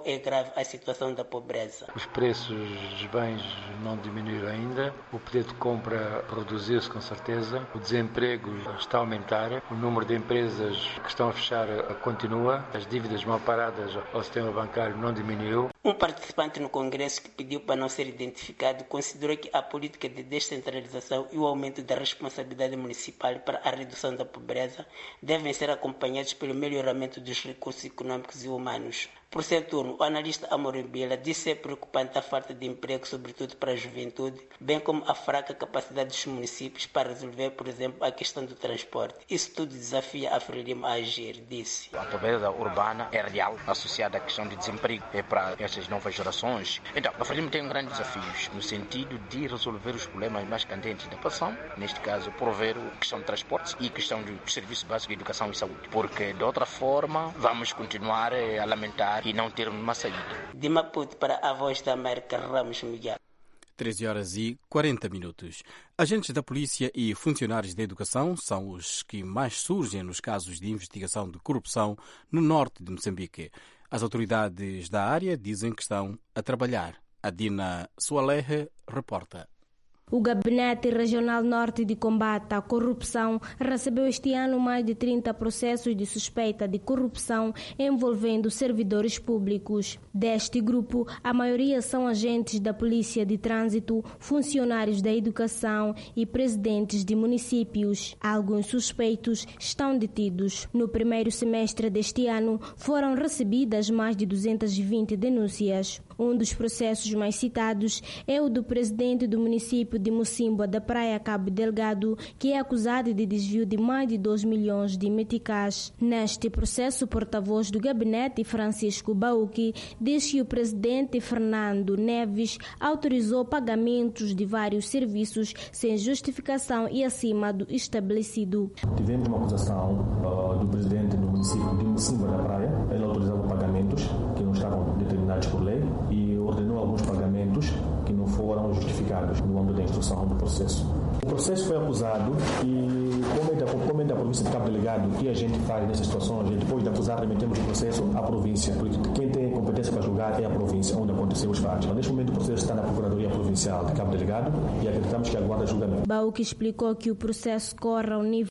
é grave a situação da pobreza. Os preços dos bens não diminuíram ainda, o poder de compra reduziu-se com certeza, o desemprego está a aumentar, o número de empresas que estão a fechar continua, as dívidas mal paradas ao sistema bancário não diminuiu. Um participante no Congresso que pediu para não ser identificado considerou que a política de descentralização e o aumento da responsabilidade municipal para a redução da pobreza devem ser acompanhados pelo melhoramento dos recursos econômicos e humanos. Por seu turno, o analista Amorim Bila disse ser preocupante a falta de emprego, sobretudo para a juventude, bem como a fraca capacidade dos municípios para resolver, por exemplo, a questão do transporte. Isso tudo desafia a Frelimo a agir, disse. A pobreza urbana é real, associada à questão de desemprego. É para estas novas gerações. Então, a Frelimo tem grandes desafios no sentido de resolver os problemas mais candentes da população, neste caso, prover a questão de transportes e a questão dos serviços básicos de educação e saúde. Porque, de outra forma, vamos continuar a lamentar e não ter uma saída. De Maputo para a Voz da América, Ramos Miguel. treze horas e quarenta minutos. Agentes da polícia e funcionários da educação são os que mais surgem nos casos de investigação de corrupção no norte de Moçambique. As autoridades da área dizem que estão a trabalhar. A Dina Sualehe reporta. O Gabinete Regional Norte de Combate à Corrupção recebeu este ano mais de trinta processos de suspeita de corrupção envolvendo servidores públicos. Deste grupo, a maioria são agentes da Polícia de Trânsito, funcionários da educação e presidentes de municípios. Alguns suspeitos estão detidos. No primeiro semestre deste ano, foram recebidas mais de duzentas e vinte denúncias. Um dos processos mais citados é o do presidente do município de Mocimboa da Praia Cabo Delgado, que é acusado de desvio de mais de dois milhões de meticais. Neste processo, o porta-voz do gabinete, Francisco Bauki, diz que o presidente Fernando Neves autorizou pagamentos de vários serviços sem justificação e acima do estabelecido. Tivemos uma acusação uh, do presidente do município de Mocimboa da Praia. Ele autorizava pagamentos que não estavam determinados por lei e ordenou alguns pagamentos que não foram justificados no âmbito da instrução do processo. O processo foi acusado e, como é da, como é da província de Cabo Delgado, o que a gente faz nessas situações, depois de acusar, remetemos o processo à província, porque quem tem competência para julgar é a província onde aconteceu os fatos. Neste momento, o processo está na Procuradoria Provincial de Cabo Delgado e acreditamos que aguarda julgamento. Bauki explicou que o processo corre ao nível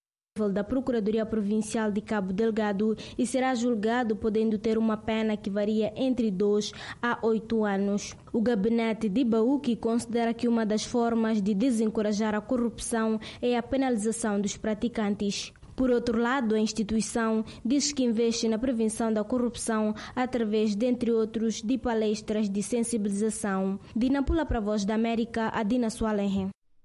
da Procuradoria Provincial de Cabo Delgado e será julgado podendo ter uma pena que varia entre dois a oito anos. O gabinete de Bauki considera que uma das formas de desencorajar a corrupção é a penalização dos praticantes. Por outro lado, a instituição diz que investe na prevenção da corrupção através, dentre outros, de palestras de sensibilização. De Nampula para a Voz da América, a Dina Sualehe.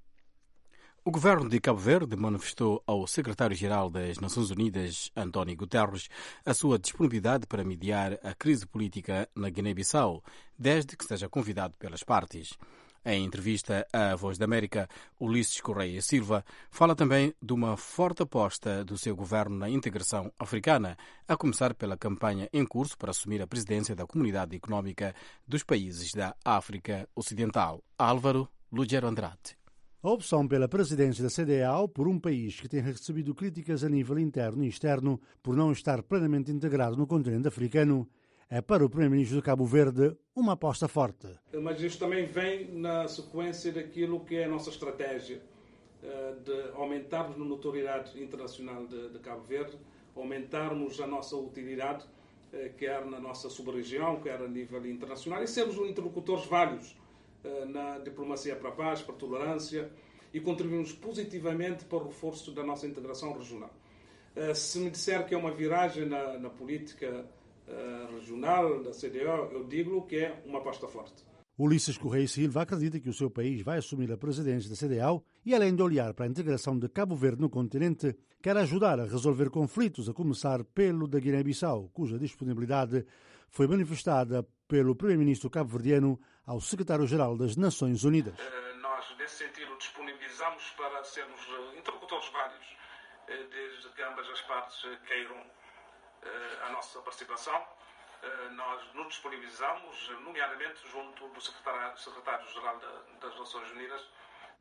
O governo de Cabo Verde manifestou ao secretário-geral das Nações Unidas, António Guterres, a sua disponibilidade para mediar a crise política na Guiné-Bissau, desde que seja convidado pelas partes. Em entrevista à Voz da América, Ulisses Correia Silva fala também de uma forte aposta do seu governo na integração africana, a começar pela campanha em curso para assumir a presidência da Comunidade Económica dos Países da África Ocidental. Álvaro Lugero Andrade. A opção pela presidência da C D A O por um país que tem recebido críticas a nível interno e externo por não estar plenamente integrado no continente africano é para o primeiro-ministro de Cabo Verde uma aposta forte. Mas isto também vem na sequência daquilo que é a nossa estratégia de aumentarmos a notoriedade internacional de, de Cabo Verde, aumentarmos a nossa utilidade, quer na nossa sub-região, quer a nível internacional, e sermos interlocutores válidos na diplomacia para a paz, para a tolerância, e contribuímos positivamente para o reforço da nossa integração regional. Se me disser que é uma viragem na, na política regional da C D A O, eu digo que é uma aposta forte. Ulisses Correia Silva acredita que o seu país vai assumir a presidência da C D A O e, além de olhar para a integração de Cabo Verde no continente, quer ajudar a resolver conflitos, a começar pelo da Guiné-Bissau, cuja disponibilidade foi manifestada pelo primeiro-ministro cabo-verdiano ao secretário-geral das Nações Unidas. Nós, nesse sentido, disponibilizamos para sermos interlocutores válidos, desde que ambas as partes queiram a nossa participação. Nós nos disponibilizamos, nomeadamente junto do secretário-geral das Nações Unidas,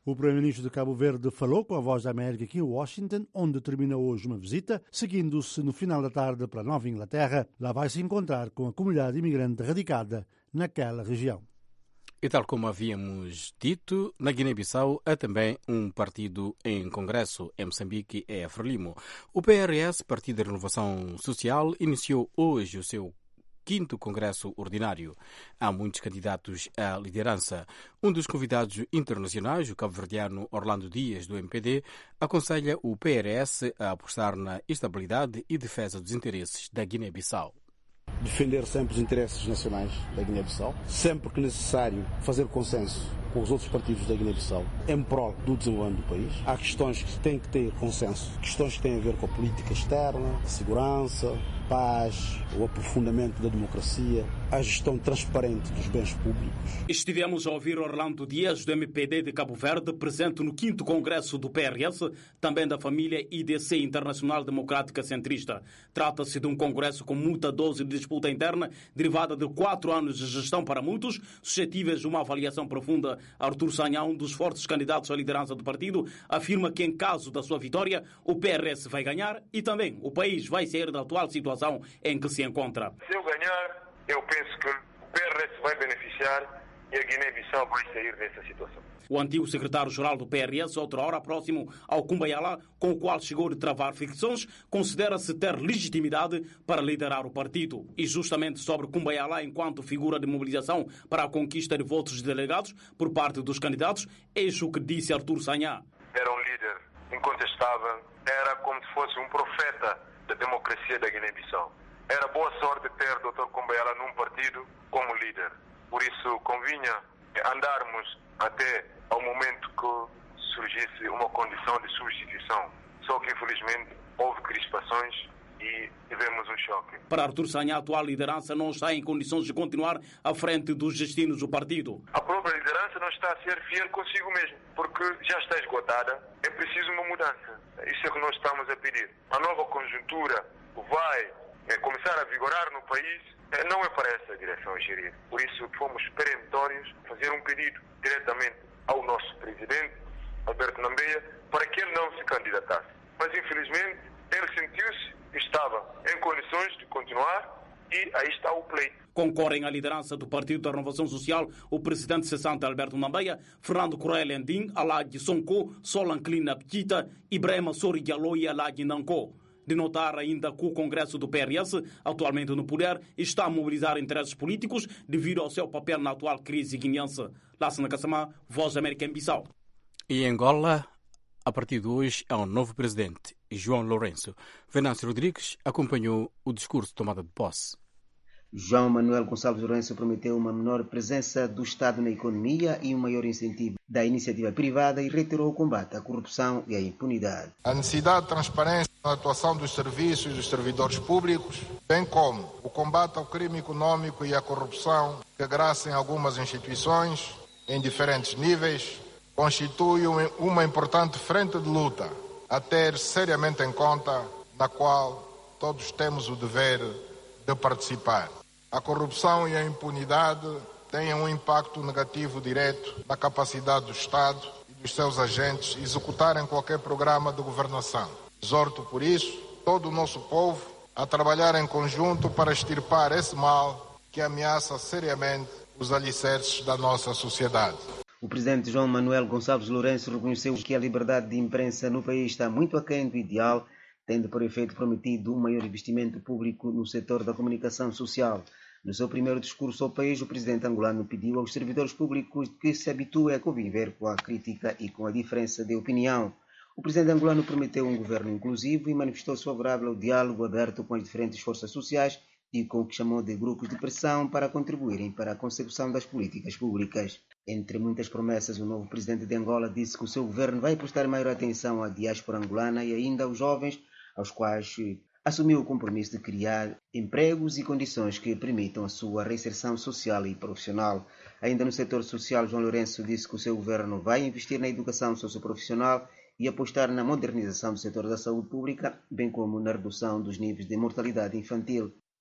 O primeiro-ministro de Cabo Verde falou com a Voz da América aqui em Washington, onde termina hoje uma visita, seguindo-se no final da tarde para Nova Inglaterra. Lá vai se encontrar com a comunidade imigrante radicada naquela região. E tal como havíamos dito, na Guiné-Bissau há também um partido em congresso. Em Moçambique é a Frelimo. O P R S, Partido da Renovação Social, iniciou hoje o seu quinto congresso ordinário. Há muitos candidatos à liderança. Um dos convidados internacionais, o cabo-verdiano Orlando Dias, do M P D, aconselha o P R S a apostar na estabilidade e defesa dos interesses da Guiné-Bissau. Defender sempre os interesses nacionais da Guiné-Bissau, sempre que necessário fazer consenso com os outros partidos da Guiné-Bissau em prol do desenvolvimento do país. Há questões que têm que ter consenso, questões que têm a ver com a política externa, segurança, paz, o aprofundamento da democracia, a gestão transparente dos bens públicos. Estivemos a ouvir Orlando Dias, do M P D de Cabo Verde, presente no quinto congresso do P R S, também da família I D C, Internacional Democrática Centrista. Trata-se de um congresso com muita dose de disputa interna, derivada de quatro anos de gestão para muitos, suscetíveis de uma avaliação profunda. Artur Sanhá, um dos fortes candidatos à liderança do partido, afirma que, em caso da sua vitória, o P R S vai ganhar e também o país vai sair da atual situação em que se encontra. Se eu ganhar, eu penso que o P R S vai beneficiar e a Guiné-Bissau vai sair dessa situação. O antigo secretário-geral do P R S, outra hora próximo ao Cumbaialá, com o qual chegou a travar ficções, considera-se ter legitimidade para liderar o partido. E justamente sobre Cumbaialá, enquanto figura de mobilização para a conquista de votos de delegados por parte dos candidatos, eis o que disse Artur Sanhá. Era um líder incontestável, era como se fosse um profeta da democracia da Guiné-Bissau. Era boa sorte ter o doutor Cumbaialá num partido como líder. Por isso convinha andarmos até ao momento que surgisse uma condição de substituição. Só que infelizmente houve crispações e tivemos um choque. Para Artur Sanhá, a atual liderança não está em condições de continuar à frente dos destinos do partido. A própria liderança não está a ser fiel consigo mesmo, porque já está esgotada. É preciso uma mudança. Isso é que nós estamos a pedir. A nova conjuntura vai é, começar a vigorar no país. É, não é para essa direção gerir. Por isso fomos peremptórios fazer um pedido diretamente ao nosso presidente, Alberto Nambeia, para que ele não se candidatasse. Mas infelizmente ele sentiu-se que estava em condições de continuar e aí está o pleito. Concorrem à liderança do Partido da Renovação Social o presidente cessante Alberto Nambeia, Fernando Correia Lendim, Alagi Sonko, Solanklina Ptita, Ibrahima Sori Diallo e Alagi Nanko. De notar ainda que o Congresso do P R S, atualmente no poder, está a mobilizar interesses políticos devido ao seu papel na atual crise guineense. Lassana Kassamá, Voz da América em Bissau. E em Angola, a partir de hoje, há um novo presidente, João Lourenço. Venâncio Rodrigues acompanhou o discurso de tomada de posse. João Manuel Gonçalves Lourenço prometeu uma menor presença do Estado na economia e um maior incentivo da iniciativa privada e reiterou o combate à corrupção e à impunidade. A necessidade de transparência na atuação dos serviços e dos servidores públicos, bem como o combate ao crime econômico e à corrupção que graçam em algumas instituições em diferentes níveis, constitui uma importante frente de luta a ter seriamente em conta, na qual todos temos o dever de participar. A corrupção e a impunidade têm um impacto negativo direto na capacidade do Estado e dos seus agentes executarem qualquer programa de governação. Exorto, por isso, todo o nosso povo a trabalhar em conjunto para extirpar esse mal que ameaça seriamente os alicerces da nossa sociedade. O presidente João Manuel Gonçalves Lourenço reconheceu que a liberdade de imprensa no país está muito aquém do ideal, tendo por efeito prometido um maior investimento público no setor da comunicação social. No seu primeiro discurso ao país, o presidente angolano pediu aos servidores públicos que se habituem a conviver com a crítica e com a diferença de opinião. O presidente angolano prometeu um governo inclusivo e manifestou-se favorável ao diálogo aberto com as diferentes forças sociais e com o que chamou de grupos de pressão para contribuírem para a consecução das políticas públicas. Entre muitas promessas, o novo presidente de Angola disse que o seu governo vai prestar maior atenção à diáspora angolana e ainda aos jovens, aos quais assumiu o compromisso de criar empregos e condições que permitam a sua reinserção social e profissional. Ainda no setor social, João Lourenço disse que o seu governo vai investir na educação socioprofissional e apostar na modernização do setor da saúde pública, bem como na redução dos níveis de mortalidade infantil.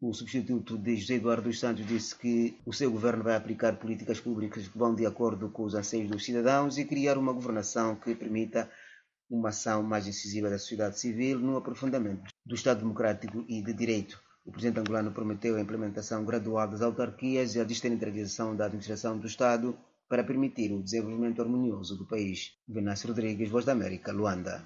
O substituto de José Eduardo dos Santos disse que o seu governo vai aplicar políticas públicas que vão de acordo com os anseios dos cidadãos e criar uma governação que permita uma ação mais incisiva da sociedade civil no aprofundamento do Estado democrático e de direito. O presidente angolano prometeu a implementação gradual das autarquias e a descentralização da administração do Estado para permitir o desenvolvimento harmonioso do país. Venâncio Rodrigues, Voz da América, Luanda.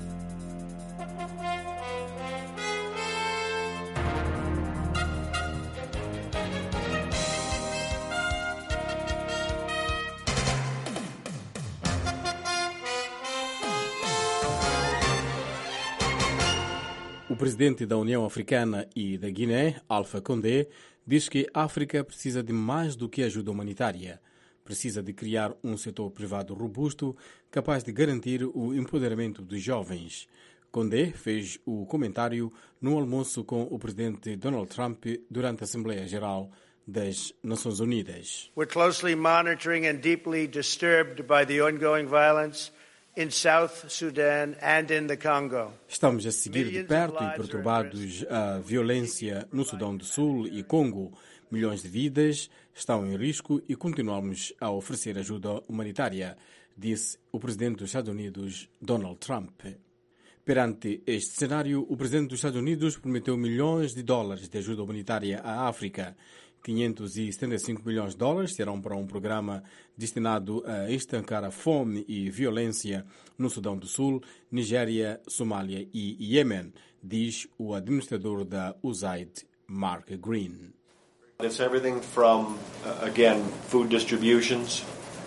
O presidente da União Africana e da Guiné, Alpha Condé, diz que a África precisa de mais do que ajuda humanitária. Precisa de criar um setor privado robusto, capaz de garantir o empoderamento dos jovens. Condé fez o comentário no almoço com o presidente Donald Trump durante a Assembleia Geral das Nações Unidas. We're closely monitoring and deeply disturbed by the ongoing violence in South Sudan and in the Congo. Estamos a seguir de perto e perturbados a violência no Sudão do Sul e Congo. Milhões de vidas estão em risco e continuamos a oferecer ajuda humanitária, disse o presidente dos Estados Unidos, Donald Trump. Perante este cenário, o presidente dos Estados Unidos prometeu milhões de dólares de ajuda humanitária à África. quinhentos e setenta e cinco milhões de dólares serão para um programa destinado a estancar a fome e violência no Sudão do Sul, Nigéria, Somália e Iêmen, diz o administrador da U S A I D, Mark Green. It's everything from, uh, again, food distributions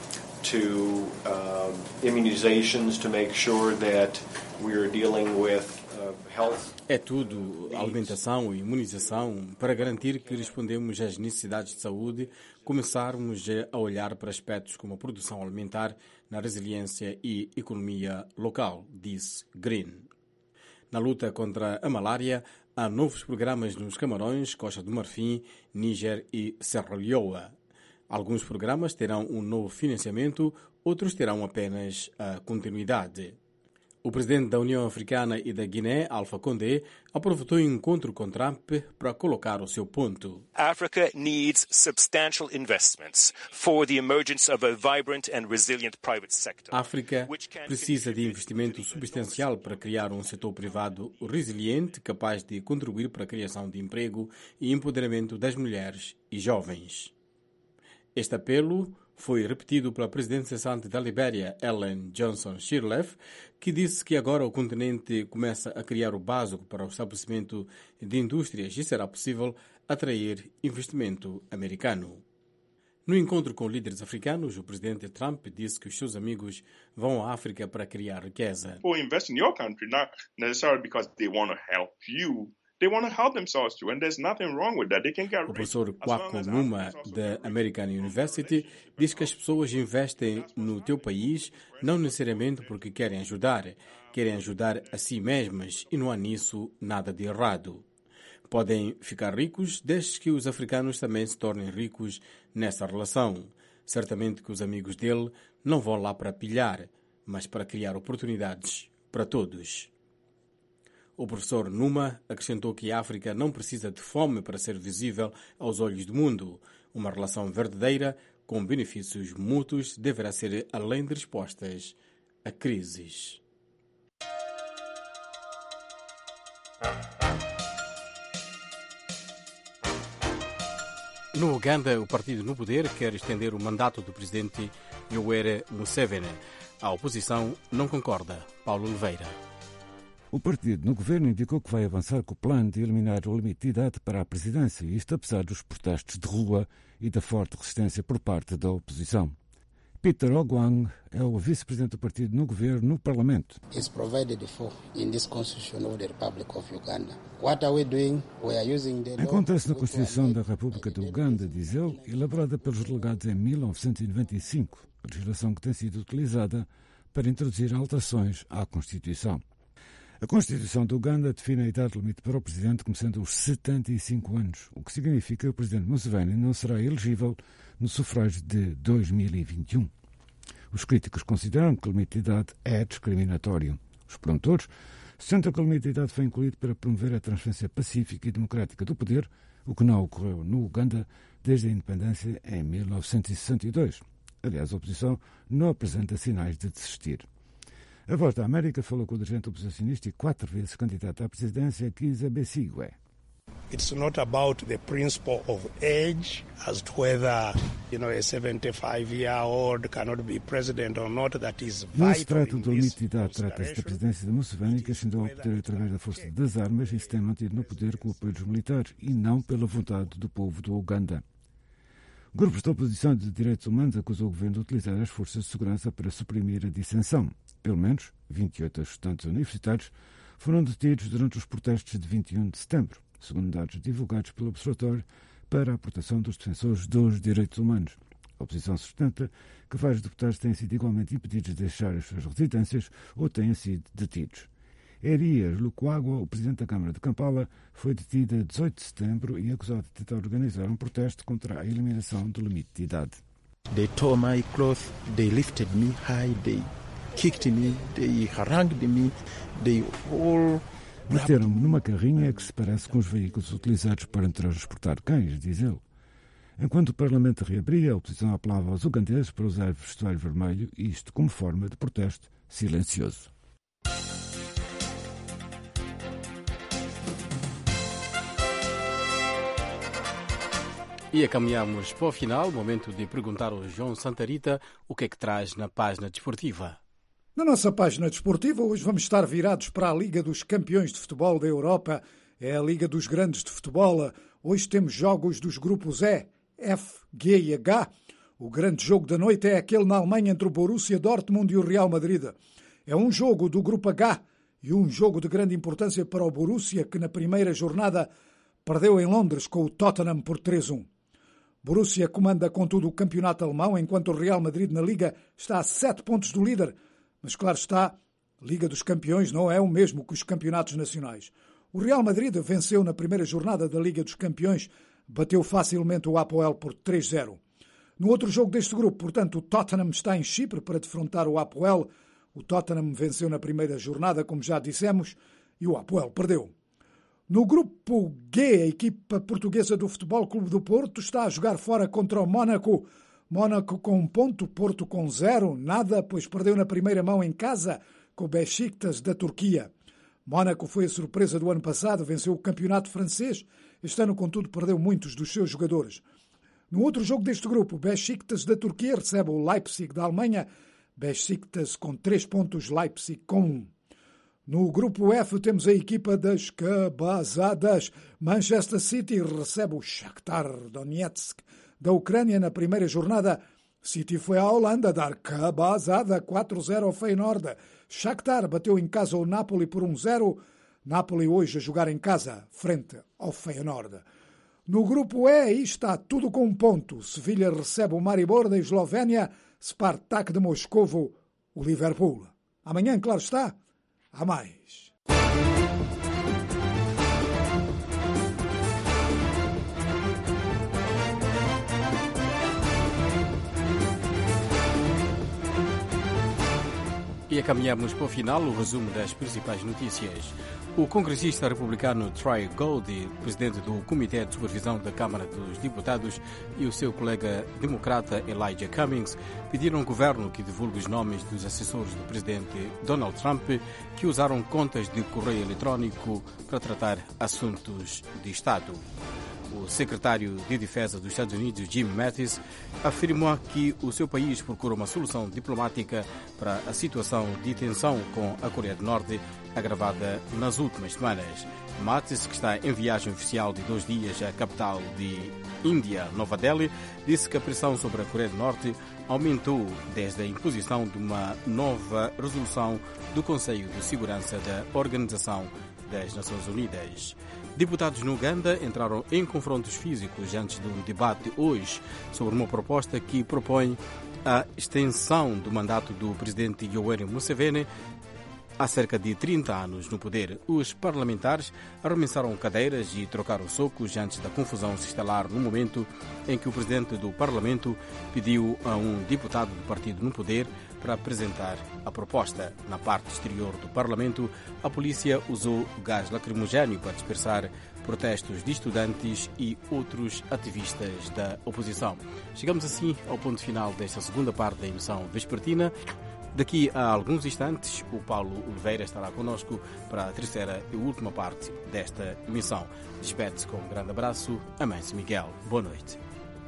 to uh, immunizations to make sure that we are dealing with uh, health. É tudo alimentação e imunização para garantir que respondemos às necessidades de saúde, começarmos a olhar para aspectos como a produção alimentar na resiliência e economia local, disse Green. Na luta contra a malária, há novos programas nos Camarões, Costa do Marfim, Níger e Serra Leoa. Alguns programas terão um novo financiamento, outros terão apenas a continuidade. O presidente da União Africana e da Guiné, Alpha Condé, aproveitou o encontro com Trump para colocar o seu ponto. Africa needs substantial investments for the emergence of a vibrant and resilient private sector. A África precisa de investimento substancial para criar um setor privado resiliente, capaz de contribuir para a criação de emprego e empoderamento das mulheres e jovens. Este apelo foi repetido pela presidente cessante da Libéria, Ellen Johnson Sirleaf, que disse que agora o continente começa a criar o básico para o estabelecimento de indústrias e será possível atrair investimento americano. No encontro com líderes africanos, o presidente Trump disse que os seus amigos vão à África para criar riqueza. People invest in your country not necessarily because they want to help you. They want to help themselves too, and there's nothing wrong with that. They can get rich. O professor Kwaku Numa, da American University, diz que as pessoas investem no teu país não necessariamente porque querem ajudar, querem ajudar a si mesmas e não há nisso nada de errado. Podem ficar ricos desde que os africanos também se tornem ricos nessa relação. Certamente que os amigos dele não vão lá para pilhar, mas para criar oportunidades para todos. O professor Numa acrescentou que a África não precisa de fome para ser visível aos olhos do mundo. Uma relação verdadeira com benefícios mútuos deverá ser além de respostas a crises. No Uganda, o partido no poder quer estender o mandato do presidente Yoweri Museveni. A oposição não concorda. Paulo Oliveira. O partido no governo indicou que vai avançar com o plano de eliminar o limite de idade para a presidência, isto apesar dos protestos de rua e da forte resistência por parte da oposição. Peter Ogwang é o vice-presidente do partido no governo no Parlamento. It's provided for in this constitution of the Republic of Uganda. What are we doing? We are using the law. Encontra-se na Constituição da República de Uganda, diz ele, elaborada pelos delegados em mil novecentos e noventa e cinco, legislação que tem sido utilizada para introduzir alterações à Constituição. A Constituição de Uganda define a idade limite para o presidente como sendo os setenta e cinco anos, o que significa que o presidente Museveni não será elegível no sufrágio de dois mil e vinte e um. Os críticos consideram que o limite de idade é discriminatório. Os promotores sustentam que o limite de idade foi incluído para promover a transferência pacífica e democrática do poder, o que não ocorreu no Uganda desde a independência em mil novecentos e sessenta e dois. Aliás, a oposição não apresenta sinais de desistir. A Voz da América falou com o dirigente oposicionista e quatro vezes candidato à presidência, Kizza Besigye. It's not about the principle of age as to whether, you know, a seventy-five-year-old cannot be president or not. That is vital. Não se trata do limite de idade, trata-se da presidência de Museveni, que ascendeu ao poder através da força das armas e se tem mantido no poder com o apoio dos militares e não pela vontade do povo do Uganda. Grupos de oposição de direitos humanos acusam o governo de utilizar as forças de segurança para suprimir a dissensão. Pelo menos vinte e oito estudantes universitários foram detidos durante os protestos de vinte e um de setembro, segundo dados divulgados pelo Observatório para a Proteção dos Defensores dos Direitos Humanos. A oposição sustenta que vários deputados têm sido igualmente impedidos de deixar as suas residências ou tenham sido detidos. Erias Lukwago, o presidente da Câmara de Kampala, foi detido a dezoito de setembro e acusado de tentar organizar um protesto contra a eliminação do limite de idade. They tore my clothes, they lifted me high, they kicked me, they harangued me, they all... Meteram-me numa carrinha que se parece com os veículos utilizados para transportar cães, diz ele. Enquanto o Parlamento reabria, a oposição apelava aos ugandeses para usar vestuário vermelho, isto como forma de protesto silencioso. E caminhamos para o final, momento de perguntar ao João Santarita o que é que traz na página desportiva. Na nossa página desportiva, hoje vamos estar virados para a Liga dos Campeões de Futebol da Europa. É a Liga dos Grandes de Futebol. Hoje temos jogos dos grupos E, F, G e H. O grande jogo da noite é aquele na Alemanha entre o Borussia Dortmund e o Real Madrid. É um jogo do grupo H e um jogo de grande importância para o Borussia, que na primeira jornada perdeu em Londres com o Tottenham por três a um. Borussia comanda, contudo, o campeonato alemão, enquanto o Real Madrid na Liga está a sete pontos do líder. Mas, claro está, Liga dos Campeões não é o mesmo que os campeonatos nacionais. O Real Madrid venceu na primeira jornada da Liga dos Campeões, bateu facilmente o Apoel por três a zero. No outro jogo deste grupo, portanto, o Tottenham está em Chipre para defrontar o Apoel. O Tottenham venceu na primeira jornada, como já dissemos, e o Apoel perdeu. No grupo G, a equipa portuguesa do Futebol Clube do Porto está a jogar fora contra o Mónaco. Mónaco com um ponto, Porto com zero, nada, pois perdeu na primeira mão em casa com o Beşiktaş da Turquia. Mónaco foi a surpresa do ano passado, venceu o campeonato francês. Este ano, contudo, perdeu muitos dos seus jogadores. No outro jogo deste grupo, o Beşiktaş da Turquia recebe o Leipzig da Alemanha. Beşiktaş com três pontos, Leipzig com um. No grupo F temos a equipa das cabazadas. Manchester City recebe o Shakhtar Donetsk da Ucrânia na primeira jornada. City foi à Holanda dar cabazada quatro a zero ao Feyenoord. Shakhtar bateu em casa o Napoli por um a zero. Napoli hoje a jogar em casa, frente ao Feyenoord. No grupo E, aí está tudo com um ponto. Sevilha recebe o Maribor da Eslovénia. Spartak de Moscovo, o Liverpool. Amanhã, claro está, há mais. E caminhamos para o final, o resumo das principais notícias. O congressista republicano Troy Goldie, presidente do Comitê de Supervisão da Câmara dos Deputados, e o seu colega democrata Elijah Cummings pediram ao governo que divulgue os nomes dos assessores do presidente Donald Trump que usaram contas de correio eletrónico para tratar assuntos de Estado. O secretário de Defesa dos Estados Unidos, Jim Mattis, afirmou que o seu país procura uma solução diplomática para a situação de tensão com a Coreia do Norte agravada nas últimas semanas. Mattis, que está em viagem oficial de dois dias à capital de Índia, Nova Delhi, disse que a pressão sobre a Coreia do Norte aumentou desde a imposição de uma nova resolução do Conselho de Segurança da Organização das Nações Unidas. Deputados no Uganda entraram em confrontos físicos antes de um debate hoje sobre uma proposta que propõe a extensão do mandato do presidente Yoweri Museveni há cerca de trinta anos no poder. Os parlamentares arremessaram cadeiras e trocaram socos antes da confusão se instalar no momento em que o presidente do Parlamento pediu a um deputado do partido no poder para apresentar a proposta. Na parte exterior do Parlamento, a polícia usou gás lacrimogéneo para dispersar protestos de estudantes e outros ativistas da oposição. Chegamos assim ao ponto final desta segunda parte da emissão vespertina. Daqui a alguns instantes, o Paulo Oliveira estará connosco para a terceira e última parte desta emissão. Despede-se com um grande abraço. Amém-se Miguel. Boa noite.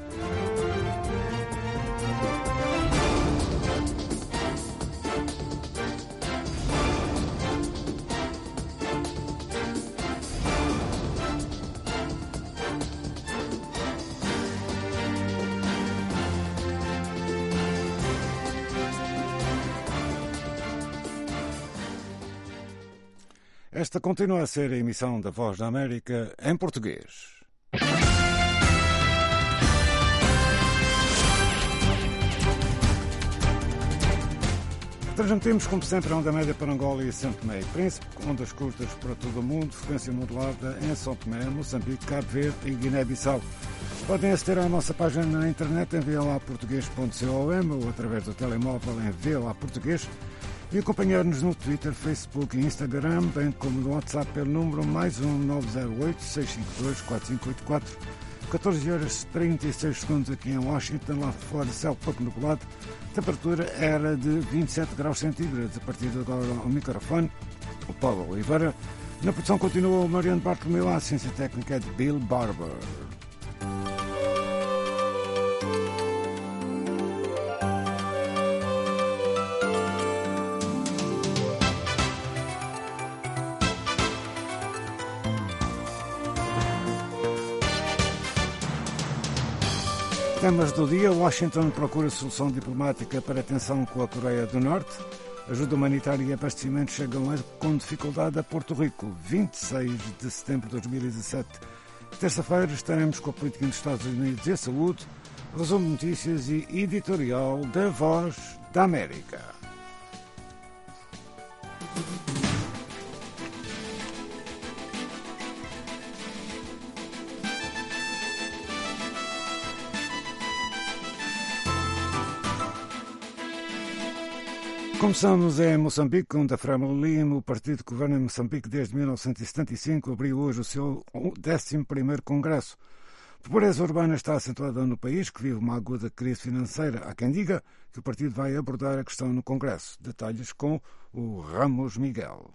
Esta continua a ser a emissão da Voz da América em português. Transmitimos, como sempre, a onda média para Angola e São Tomé e Príncipe, ondas curtas para todo o mundo, frequência modulada em São Tomé, Moçambique, Cabo Verde e Guiné-Bissau. Podem aceder à nossa página na internet em v o a português ponto com ou através do telemóvel em v o a português e acompanhar-nos no Twitter, Facebook e Instagram, bem como no WhatsApp pelo número mais um nove zero oito, seis cinco dois, quatro cinco oito quatro. catorze horas e trinta e seis segundos aqui em Washington, lá fora céu pouco nublado, temperatura era de vinte e sete graus centígrados. A partir de agora ao microfone, o Paulo Oliveira. Na produção continua o Mariano Bartolomeu, a assistência técnica é de Bill Barber. Temas do dia. Washington procura solução diplomática para a tensão com a Coreia do Norte. Ajuda humanitária e abastecimento chegam com dificuldade a Porto Rico. vinte e seis de setembro de dois mil e dezassete. Terça-feira estaremos com a política dos Estados Unidos e a saúde, resumo de notícias e editorial da Voz da América. Começamos em Moçambique, onde a Frelimo, o partido que governa em Moçambique desde mil novecentos e setenta e cinco, abriu hoje o seu décimo primeiro congresso. A pobreza urbana está acentuada no país, que vive uma aguda crise financeira. Há quem diga que o partido vai abordar a questão no congresso. Detalhes com o Ramos Miguel.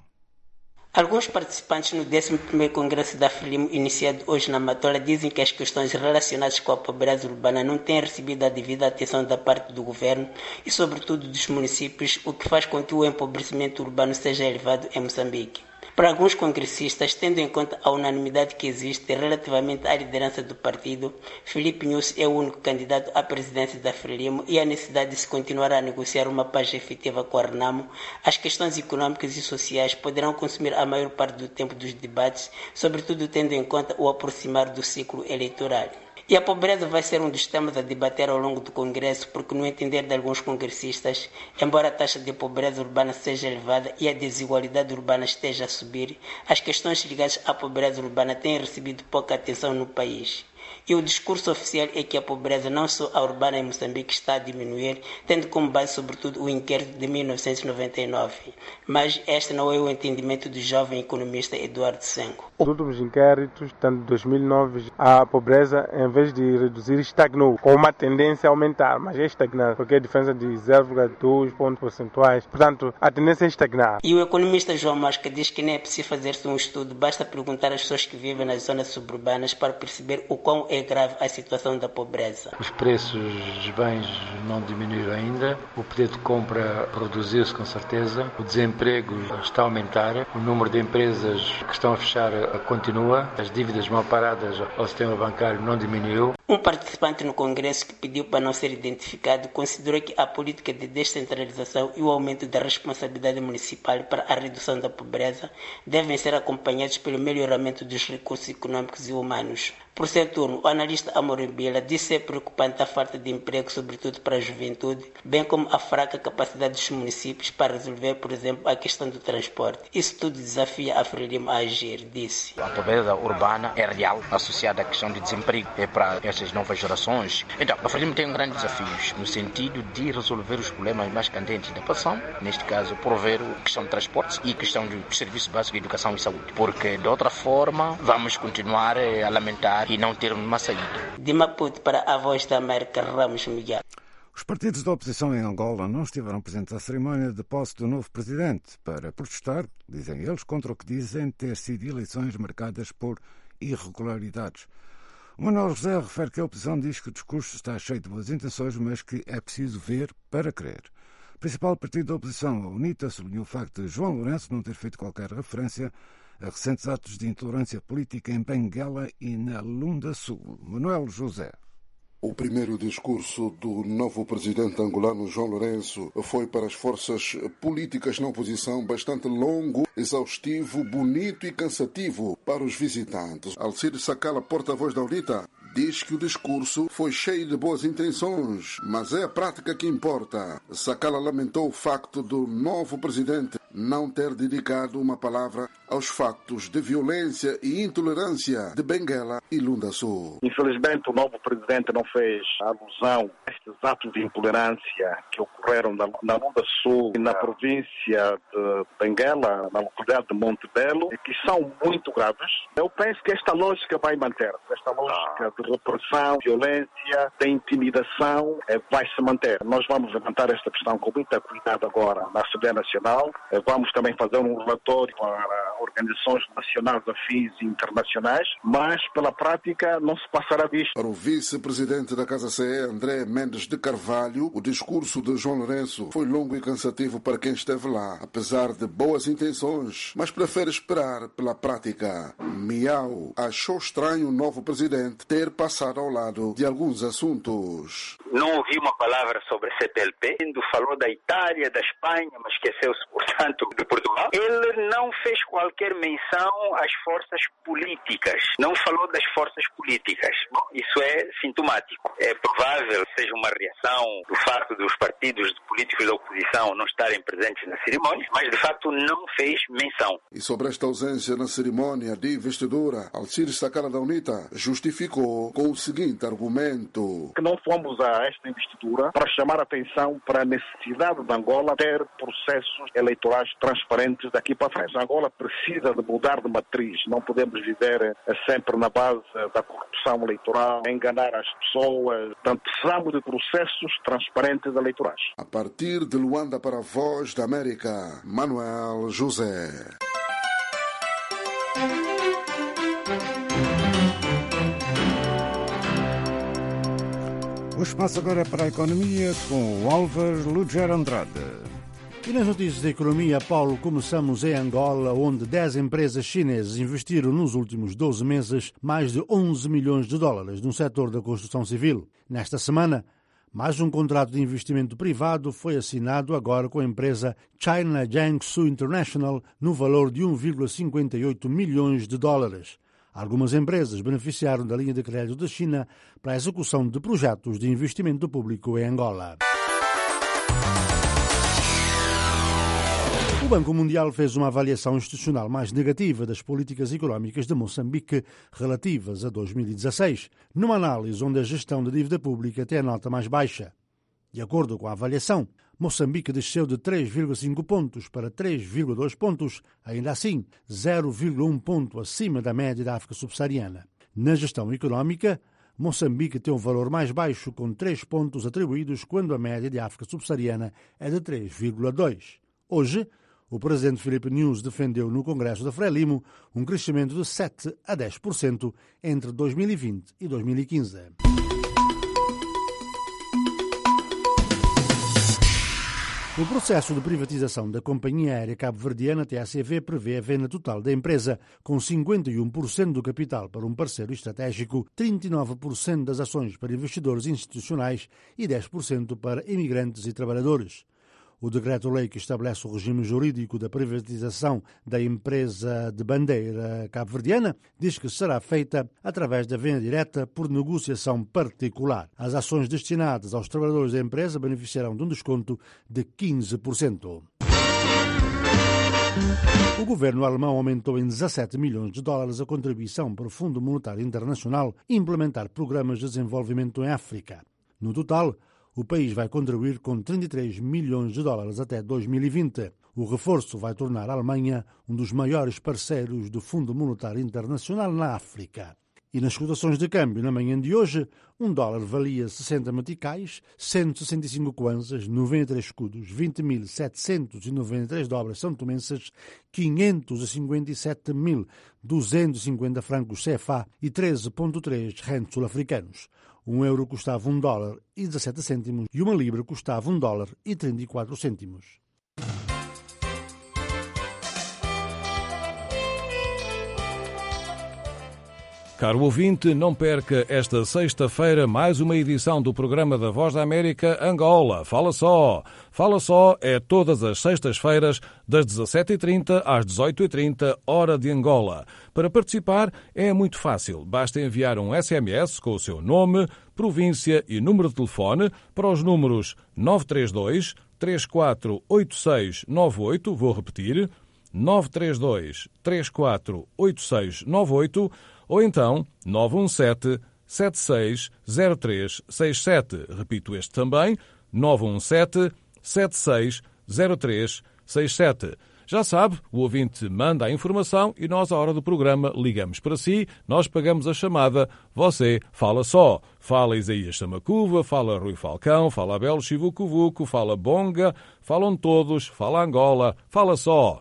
Alguns participantes no décimo primeiro Congresso da Frelimo, iniciado hoje na Matola, dizem que as questões relacionadas com a pobreza urbana não têm recebido a devida atenção da parte do governo e, sobretudo, dos municípios, o que faz com que o empobrecimento urbano seja elevado em Moçambique. Para alguns congressistas, tendo em conta a unanimidade que existe relativamente à liderança do partido, Filipe Nunes é o único candidato à presidência da Frelimo e a necessidade de se continuar a negociar uma paz efetiva com a Renamo, as questões econômicas e sociais poderão consumir a maior parte do tempo dos debates, sobretudo tendo em conta o aproximar do ciclo eleitoral. E a pobreza vai ser um dos temas a debater ao longo do Congresso, porque, no entender de alguns congressistas, embora a taxa de pobreza urbana seja elevada e a desigualdade urbana esteja a subir, as questões ligadas à pobreza urbana têm recebido pouca atenção no país. E o discurso oficial é que a pobreza não só a urbana em Moçambique está a diminuir, tendo como base sobretudo o inquérito de mil novecentos e noventa e nove. Mas este não é o entendimento do jovem economista Eduardo Sengo. Os últimos inquéritos, tanto de dois mil e nove, a pobreza, em vez de reduzir, estagnou, com uma tendência a aumentar, mas é estagnar, porque é a diferença de zero vírgula dois pontos percentuais. Portanto, a tendência é estagnar. E o economista João Mosca diz que nem é preciso fazer-se um estudo, basta perguntar às pessoas que vivem nas zonas suburbanas para perceber o quão é grave a situação da pobreza. Os preços dos bens não diminuíram ainda, o poder de compra reduziu-se com certeza, o desemprego está a aumentar, o número de empresas que estão a fechar continua, as dívidas mal paradas ao sistema bancário não diminuiu. Um participante no Congresso que pediu para não ser identificado considerou que a política de descentralização e o aumento da responsabilidade municipal para a redução da pobreza devem ser acompanhados pelo melhoramento dos recursos econômicos e humanos. Por seu turno, o analista Amorim Bila disse ser preocupante a falta de emprego, sobretudo para a juventude, bem como a fraca capacidade dos municípios para resolver, por exemplo, a questão do transporte. Isso tudo desafia a Frelimo a agir, disse. A pobreza urbana é real, associada à questão de desemprego. É para essas novas gerações. Então, a Frelimo tem um grande desafio no sentido de resolver os problemas mais candentes da população, neste caso, prover a questão de transportes e a questão de serviços básicos de educação e saúde, porque de outra forma vamos continuar a lamentar e não ter uma saída. De Maputo para a Voz da América, Ramos Miguel. Os partidos da oposição em Angola não estiveram presentes à cerimónia de posse do novo presidente para protestar, dizem eles, contra o que dizem ter sido eleições marcadas por irregularidades. O Manuel José refere que a oposição diz que o discurso está cheio de boas intenções, mas que é preciso ver para crer. O principal partido da oposição, a UNITA, sublinhou o facto de João Lourenço não ter feito qualquer referência a recentes atos de intolerância política em Benguela e na Lunda Sul. Manuel José. O primeiro discurso do novo presidente angolano João Lourenço foi para as forças políticas na oposição bastante longo, exaustivo, bonito e cansativo para os visitantes. Alcides Sacala, porta-voz da UNITA, diz que o discurso foi cheio de boas intenções, mas é a prática que importa. Sacala lamentou o facto do novo presidente não ter dedicado uma palavra aos factos de violência e intolerância de Benguela e Lunda Sul. Infelizmente, o novo presidente não fez alusão a estes atos de intolerância que ocorreram na, na Lunda Sul e na província de Benguela, na localidade de Monte Belo, e que são muito graves. Eu penso que esta lógica vai manter-se. Esta lógica de repressão, violência, de intimidação, vai se manter. Nós vamos levantar esta questão com muita cuidado agora na Assembleia Nacional. Vamos também fazer um relatório para organizações nacionais, afins e internacionais, mas pela prática não se passará disto. Para o vice-presidente da Casa C E, André Mendes de Carvalho, o discurso de João Lourenço foi longo e cansativo para quem esteve lá, apesar de boas intenções, mas prefere esperar pela prática. Miau achou estranho o novo presidente ter passado ao lado de alguns assuntos. Não ouvi uma palavra sobre C P L P, falou da Itália, da Espanha, mas esqueceu-se, portanto, de Portugal. Ele não fez qualquer menção às forças políticas, não falou das forças políticas. Bom, isso é sintomático. É provável que seja uma reação do facto dos partidos políticos da oposição não estarem presentes na cerimónia, mas de facto não fez menção. E sobre esta ausência na cerimónia de investidura, Alcides Sacala da UNITA justificou com o seguinte argumento: que não fomos a esta investidura para chamar a atenção para a necessidade de Angola ter processos eleitorais transparentes daqui para frente. Angola precisa de mudar de matriz. Não podemos viver sempre na base da corrupção eleitoral, enganar as pessoas. Portanto, precisamos de processos transparentes eleitorais. A partir de Luanda para a Voz da América, Manuel José. O espaço agora é para a economia com o Álvaro Luger Andrade. E nas notícias da economia, Paulo, começamos em Angola, onde dez empresas chinesas investiram nos últimos doze meses mais de onze milhões de dólares no setor da construção civil. Nesta semana, mais um contrato de investimento privado foi assinado agora com a empresa China Jiangsu International no valor de um vírgula cinquenta e oito milhões de dólares. Algumas empresas beneficiaram da linha de crédito da China para a execução de projetos de investimento público em Angola. O Banco Mundial fez uma avaliação institucional mais negativa das políticas económicas de Moçambique relativas a dois mil e dezasseis, numa análise onde a gestão da dívida pública tem a nota mais baixa. De acordo com a avaliação, Moçambique desceu de três vírgula cinco pontos para três vírgula dois pontos, ainda assim zero vírgula um ponto acima da média da África subsaariana. Na gestão económica, Moçambique tem um valor mais baixo, com três pontos atribuídos, quando a média da África subsaariana é de três vírgula dois. Hoje, o presidente Filipe Nunes defendeu no Congresso da Frelimo um crescimento de sete a dez por cento entre dois mil e vinte e dois mil e quinze. O processo de privatização da companhia aérea cabo-verdiana T A C V prevê a venda total da empresa com cinquenta e um por cento do capital para um parceiro estratégico, trinta e nove por cento das ações para investidores institucionais e dez por cento para imigrantes e trabalhadores. O decreto-lei que estabelece o regime jurídico da privatização da empresa de bandeira cabo-verdiana diz que será feita através da venda direta por negociação particular. As ações destinadas aos trabalhadores da empresa beneficiarão de um desconto de quinze por cento. O governo alemão aumentou em dezassete milhões de dólares a contribuição para o Fundo Monetário Internacional e implementar programas de desenvolvimento em África. No total, o país vai contribuir com trinta e três milhões de dólares até dois mil e vinte. O reforço vai tornar a Alemanha um dos maiores parceiros do Fundo Monetário Internacional na África. E nas cotações de câmbio, na manhã de hoje, um dólar valia sessenta meticais, cento e sessenta e cinco kwanzas, noventa e três escudos, vinte mil setecentos e noventa e três dobras são-tomenses, quinhentos e cinquenta e sete mil duzentos e cinquenta francos C F A e treze vírgula três rentes sul-africanos. Um euro custava um dólar e dezassete cêntimos e uma libra custava um dólar e trinta e quatro cêntimos. Caro ouvinte, não perca esta sexta-feira mais uma edição do programa da Voz da América Angola. Fala só! Fala só é todas as sextas-feiras, das dezassete e trinta às dezoito e trinta, hora de Angola. Para participar é muito fácil. Basta enviar um S M S com o seu nome, província e número de telefone para os números nove três dois, três quatro oito seis nove oito, vou repetir, nove três dois, três quatro oito seis nove oito, ou então nove um sete, sete seis zero três seis sete. Repito este também, nove um sete, sete seis zero três seis sete. Já sabe, o ouvinte manda a informação e nós, à hora do programa, ligamos para si, nós pagamos a chamada, você fala só. Fala Isaías Samacuva, fala Rui Falcão, fala Abel Chivucuvuco, fala Bonga, falam todos, fala Angola, fala só.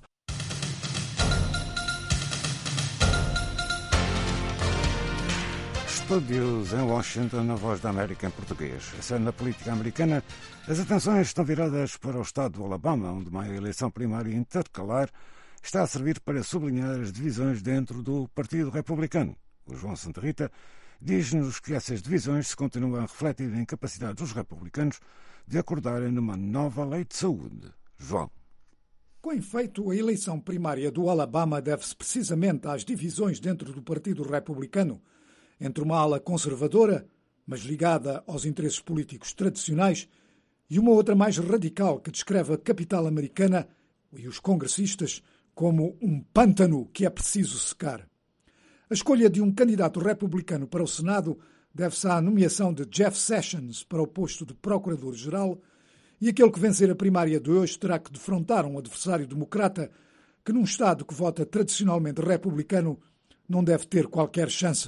Estúdios em Washington, a Voz da América em português. A cena política americana, as atenções estão viradas para o estado do Alabama, onde uma eleição primária intercalar está a servir para sublinhar as divisões dentro do Partido Republicano. O João Santa Rita diz-nos que essas divisões se continuam a refletir na incapacidade dos republicanos de acordarem numa nova lei de saúde. João. Com efeito, a eleição primária do Alabama deve-se precisamente às divisões dentro do Partido Republicano, entre uma ala conservadora, mas ligada aos interesses políticos tradicionais, e uma outra mais radical que descreve a capital americana e os congressistas como um pântano que é preciso secar. A escolha de um candidato republicano para o Senado deve-se à nomeação de Jeff Sessions para o posto de Procurador-Geral, e aquele que vencer a primária de hoje terá que defrontar um adversário democrata que, num Estado que vota tradicionalmente republicano, não deve ter qualquer chance.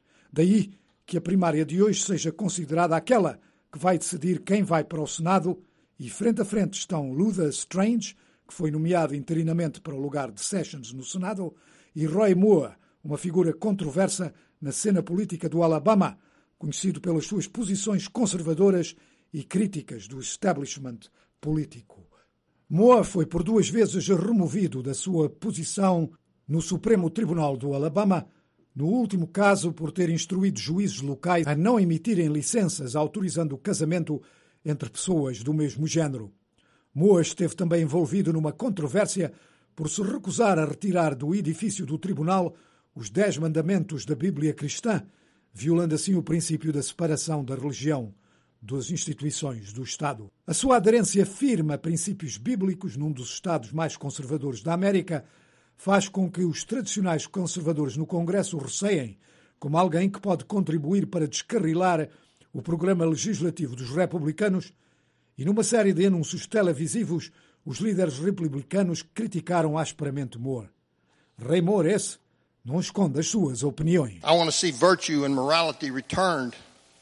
Daí que a primária de hoje seja considerada aquela que vai decidir quem vai para o Senado, e frente a frente estão Luther Strange, que foi nomeado interinamente para o lugar de Sessions no Senado, e Roy Moore, uma figura controversa na cena política do Alabama, conhecido pelas suas posições conservadoras e críticas do establishment político. Moore foi por duas vezes removido da sua posição no Supremo Tribunal do Alabama, no último caso por ter instruído juízes locais a não emitirem licenças autorizando o casamento entre pessoas do mesmo género. Moore esteve também envolvido numa controvérsia por se recusar a retirar do edifício do tribunal os dez mandamentos da Bíblia cristã, violando assim o princípio da separação da religião das instituições do Estado. A sua aderência firme a princípios bíblicos num dos estados mais conservadores da América faz com que os tradicionais conservadores no Congresso o receiem como alguém que pode contribuir para descarrilar o programa legislativo dos republicanos, e numa série de anúncios televisivos, os líderes republicanos criticaram asperamente Moore. Ray Moore, esse, não esconde as suas opiniões. I want to see virtue and morality returned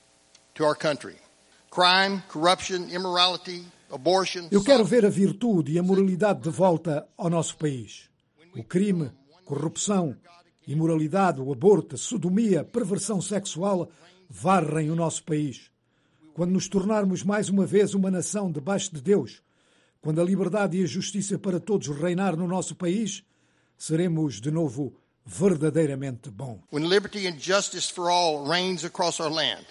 to our country. Crime, corruption, immorality, abortion. Eu quero ver a virtude e a moralidade de volta ao nosso país. O crime, corrupção, imoralidade, o aborto, a sodomia, a perversão sexual varrem o nosso país. Quando nos tornarmos mais uma vez uma nação debaixo de Deus, quando a liberdade e a justiça para todos reinar no nosso país, seremos de novo verdadeiramente bons. When liberty and justice for all reigns across our land,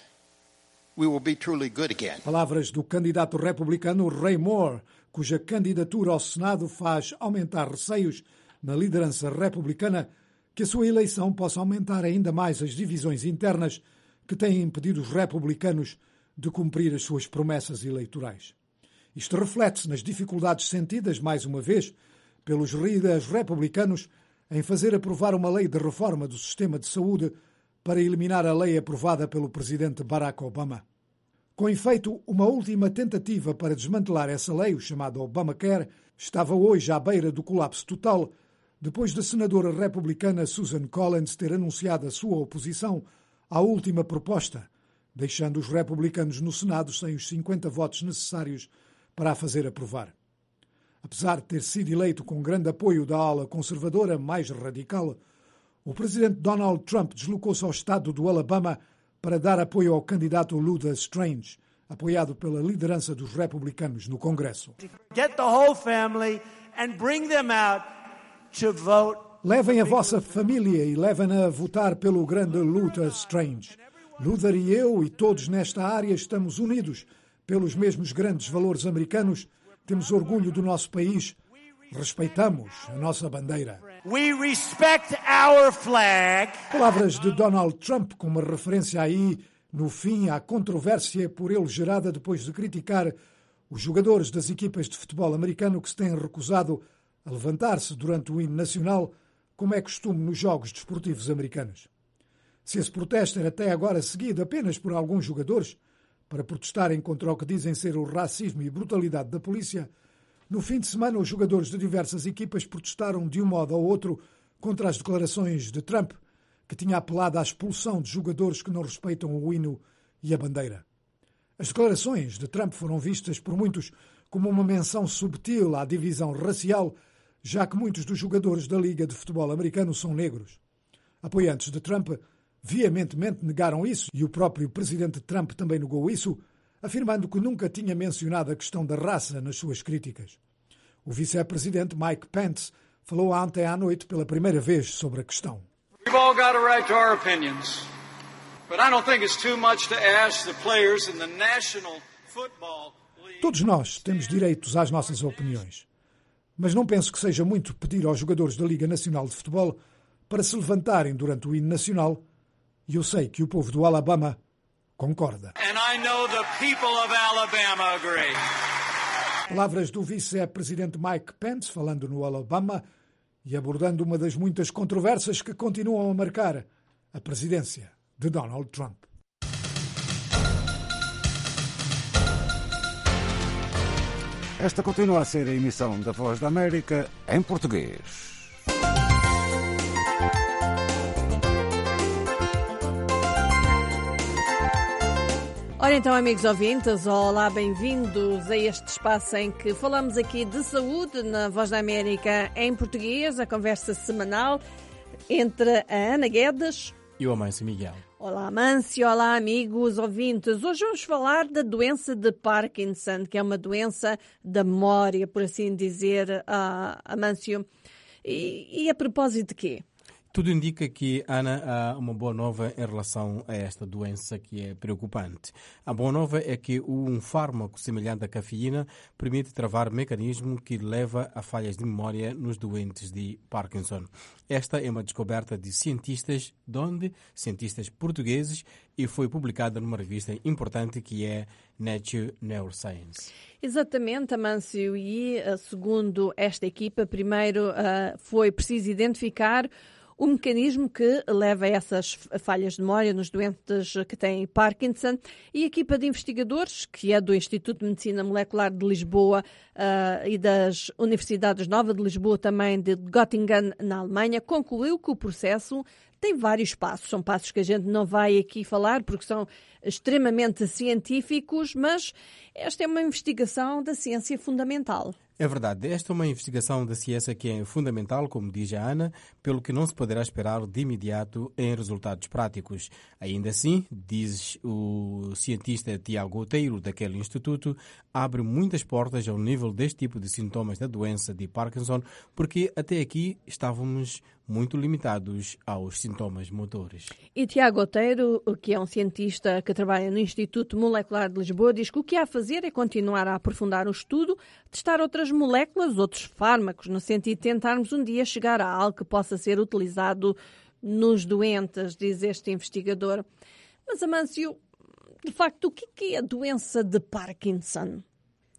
we will be truly good again. Palavras do candidato republicano Ray Moore, cuja candidatura ao Senado faz aumentar receios na liderança republicana que a sua eleição possa aumentar ainda mais as divisões internas que têm impedido os republicanos de cumprir as suas promessas eleitorais. Isto reflete-se nas dificuldades sentidas, mais uma vez, pelos líderes republicanos em fazer aprovar uma lei de reforma do sistema de saúde para eliminar a lei aprovada pelo presidente Barack Obama. Com efeito, uma última tentativa para desmantelar essa lei, o chamado Obamacare, estava hoje à beira do colapso total, depois da senadora republicana Susan Collins ter anunciado a sua oposição à última proposta, deixando os republicanos no Senado sem os cinquenta votos necessários para a fazer aprovar. Apesar de ter sido eleito com grande apoio da ala conservadora mais radical, o presidente Donald Trump deslocou-se ao estado do Alabama para dar apoio ao candidato Luther Strange, apoiado pela liderança dos republicanos no Congresso. Get the whole family and bring them out to vote. Levem a vossa família e levem-na a votar pelo grande Luther Strange. Luther e eu e todos nesta área estamos unidos pelos mesmos grandes valores americanos, temos orgulho do nosso país, respeitamos a nossa bandeira. We respect our flag. Palavras de Donald Trump com uma referência aí, no fim, à controvérsia por ele gerada depois de criticar os jogadores das equipas de futebol americano que se têm recusado a levantar-se durante o hino nacional, como é costume nos jogos desportivos americanos. Se esse protesto era até agora seguido apenas por alguns jogadores, para protestarem contra o que dizem ser o racismo e brutalidade da polícia, no fim de semana os jogadores de diversas equipas protestaram de um modo ou outro contra as declarações de Trump, que tinha apelado à expulsão de jogadores que não respeitam o hino e a bandeira. As declarações de Trump foram vistas por muitos como uma menção subtil à divisão racial, já que muitos dos jogadores da Liga de Futebol Americano são negros. Apoiantes de Trump veementemente negaram isso e o próprio presidente Trump também negou isso, afirmando que nunca tinha mencionado a questão da raça nas suas críticas. O vice-presidente Mike Pence falou ontem à noite pela primeira vez sobre a questão. We've all got a right to our opinions, but I don't think it's too much to ask the players in the National Football League. Todos nós temos direitos às nossas opiniões, mas não penso que seja muito pedir aos jogadores da Liga Nacional de Futebol para se levantarem durante o hino nacional, e eu sei que o povo do Alabama concorda. And I know the people of Alabama agree. Palavras do vice-presidente Mike Pence falando no Alabama e abordando uma das muitas controvérsias que continuam a marcar a presidência de Donald Trump. Esta continua a ser a emissão da Voz da América em português. Ora então, amigos ouvintes, olá, bem-vindos a este espaço em que falamos aqui de saúde na Voz da América em português, a conversa semanal entre a Ana Guedes e o Amâncio Miguel. Olá, Amâncio, olá, amigos ouvintes. Hoje vamos falar da doença de Parkinson, que é uma doença da memória, por assim dizer, uh, Amâncio. E, e a propósito de quê? Tudo indica que, Ana, há uma boa nova em relação a esta doença que é preocupante. A boa nova é que um fármaco semelhante à cafeína permite travar mecanismo que leva a falhas de memória nos doentes de Parkinson. Esta é uma descoberta de cientistas, de onde? Cientistas portugueses, e foi publicada numa revista importante que é Nature Neuroscience. Exatamente, Amâncio, e segundo esta equipa, primeiro uh, foi preciso identificar o mecanismo que leva a essas falhas de memória nos doentes que têm Parkinson, e a equipa de investigadores, que é do Instituto de Medicina Molecular de Lisboa uh, e das Universidades Nova de Lisboa, também de Göttingen, na Alemanha, concluiu que o processo tem vários passos. São passos que a gente não vai aqui falar porque são extremamente científicos, mas esta é uma investigação da ciência fundamental. É verdade, esta é uma investigação da ciência que é fundamental, como diz a Ana, pelo que não se poderá esperar de imediato em resultados práticos. Ainda assim, diz o cientista Tiago Oteiro, daquele instituto, abre muitas portas ao nível deste tipo de sintomas da doença de Parkinson, porque até aqui estávamos muito limitados aos sintomas motores. E Tiago Oteiro, que é um cientista que trabalha no Instituto Molecular de Lisboa, diz que o que há a fazer é continuar a aprofundar o estudo, testar outras moléculas, outros fármacos, no sentido de tentarmos um dia chegar a algo que possa ser utilizado nos doentes, diz este investigador. Mas, Amâncio, de facto, o que é a doença de Parkinson?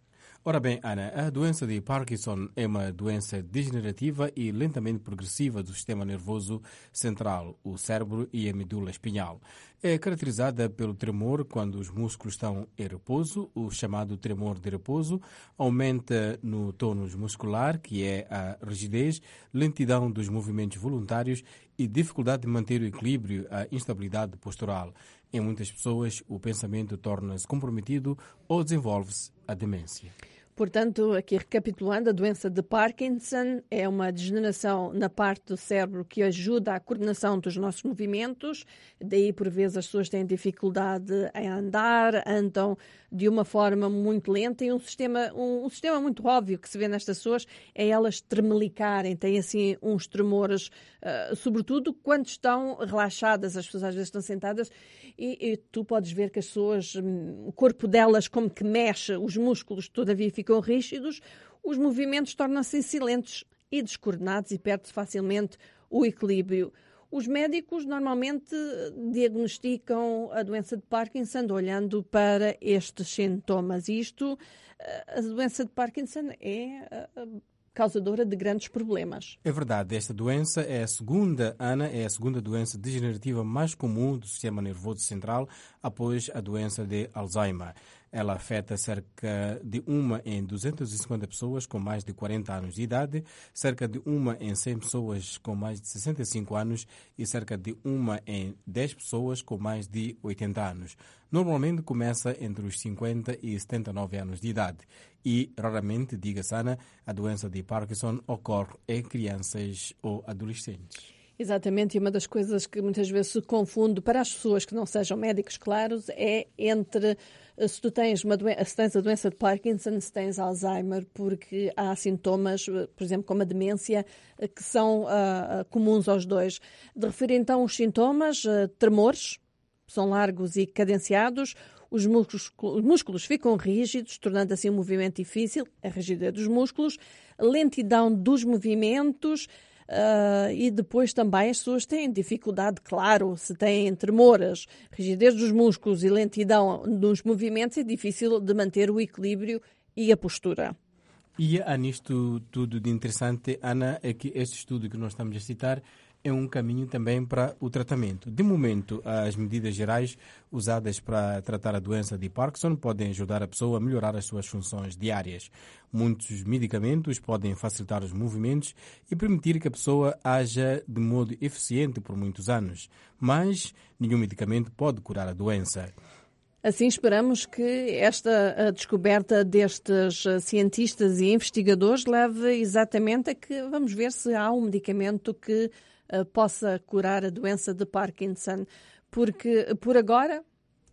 Ora bem, Ana, a doença de Parkinson é uma doença degenerativa e lentamente progressiva do sistema nervoso central, o cérebro e a medula espinhal. É caracterizada pelo tremor quando os músculos estão em repouso, o chamado tremor de repouso, aumenta no tônus muscular, que é a rigidez, lentidão dos movimentos voluntários e dificuldade de manter o equilíbrio, a instabilidade postural. Em muitas pessoas, o pensamento torna-se comprometido ou desenvolve-se a demência. Portanto, aqui recapitulando, a doença de Parkinson é uma degeneração na parte do cérebro que ajuda à coordenação dos nossos movimentos. Daí, por vezes, as pessoas têm dificuldade em andar, andam de uma forma muito lenta. E um sistema, um, um sistema muito óbvio que se vê nestas pessoas é elas tremelicarem, têm assim uns tremores, uh, sobretudo quando estão relaxadas. As pessoas às vezes estão sentadas e, e tu podes ver que as pessoas, um, o corpo delas como que mexe, os músculos todavia ficam rígidos, os movimentos tornam-se silentos e descoordenados e perde-se facilmente o equilíbrio. Os médicos normalmente diagnosticam a doença de Parkinson olhando para estes sintomas. Isto, a doença de Parkinson é causadora de grandes problemas. É verdade, esta doença é a segunda, Ana, é a segunda doença degenerativa mais comum do sistema nervoso central após a doença de Alzheimer. Ela afeta cerca de uma em duzentas e cinquenta pessoas com mais de quarenta anos de idade, cerca de uma em cem pessoas com mais de sessenta e cinco anos e cerca de uma em dez pessoas com mais de oitenta anos. Normalmente começa entre os cinquenta e setenta e nove anos de idade e, raramente, diga-se, Ana, a doença de Parkinson ocorre em crianças ou adolescentes. Exatamente, e uma das coisas que muitas vezes se confunde para as pessoas que não sejam médicos, claros, é entre se tu tens, uma doen- se tens a doença de Parkinson, se tens Alzheimer, porque há sintomas, por exemplo, como a demência, que são uh, comuns aos dois. De referir então os sintomas, uh, tremores, são largos e cadenciados, os músculos, os músculos ficam rígidos, tornando assim o movimento difícil, a rigidez dos músculos, lentidão dos movimentos. Uh, e depois também as pessoas têm dificuldade, claro, se têm tremores, rigidez dos músculos e lentidão nos movimentos, é difícil de manter o equilíbrio e a postura. E há nisto tudo de interessante, Ana, é que este estudo que nós estamos a citar é um caminho também para o tratamento. De momento, as medidas gerais usadas para tratar a doença de Parkinson podem ajudar a pessoa a melhorar as suas funções diárias. Muitos medicamentos podem facilitar os movimentos e permitir que a pessoa haja de modo eficiente por muitos anos, mas nenhum medicamento pode curar a doença. Assim, esperamos que esta descoberta destes cientistas e investigadores leve exatamente a que vamos ver se há um medicamento que uh, possa curar a doença de Parkinson, porque por agora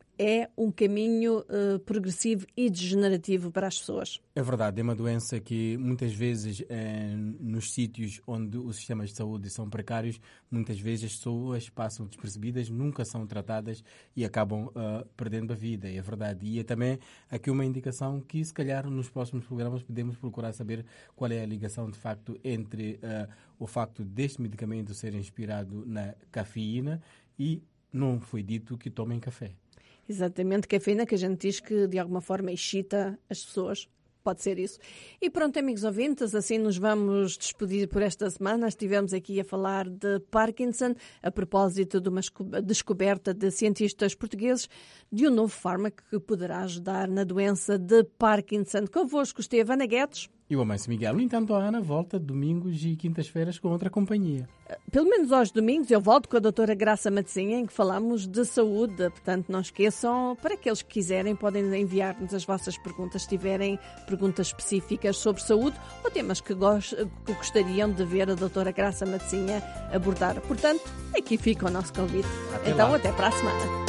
é um caminho uh, progressivo e degenerativo para as pessoas. É verdade, é uma doença que muitas vezes eh, nos sítios onde os sistemas de saúde são precários, muitas vezes as pessoas passam despercebidas, nunca são tratadas e acabam uh, perdendo a vida, é verdade. E é também aqui uma indicação que se calhar nos próximos programas podemos procurar saber qual é a ligação de facto entre uh, o facto deste medicamento ser inspirado na cafeína e não foi dito que tomem café. Exatamente, cafeína que a gente diz que de alguma forma excita as pessoas. Pode ser isso. E pronto, amigos ouvintes, assim nos vamos despedir por esta semana. Estivemos aqui a falar de Parkinson, a propósito de uma descoberta de cientistas portugueses de um novo fármaco que poderá ajudar na doença de Parkinson. Convosco esteve Ana Guedes. E o Amâncio Miguel. No entanto, a Ana volta domingos e quintas-feiras com outra companhia. Pelo menos aos domingos eu volto com a doutora Graça Matezinha, em que falamos de saúde. Portanto, não esqueçam, para aqueles que quiserem, podem enviar-nos as vossas perguntas, se tiverem perguntas específicas sobre saúde ou temas que, gost... que gostariam de ver a doutora Graça Matezinha abordar. Portanto, aqui fica o nosso convite. Até então, lá. até para a semana.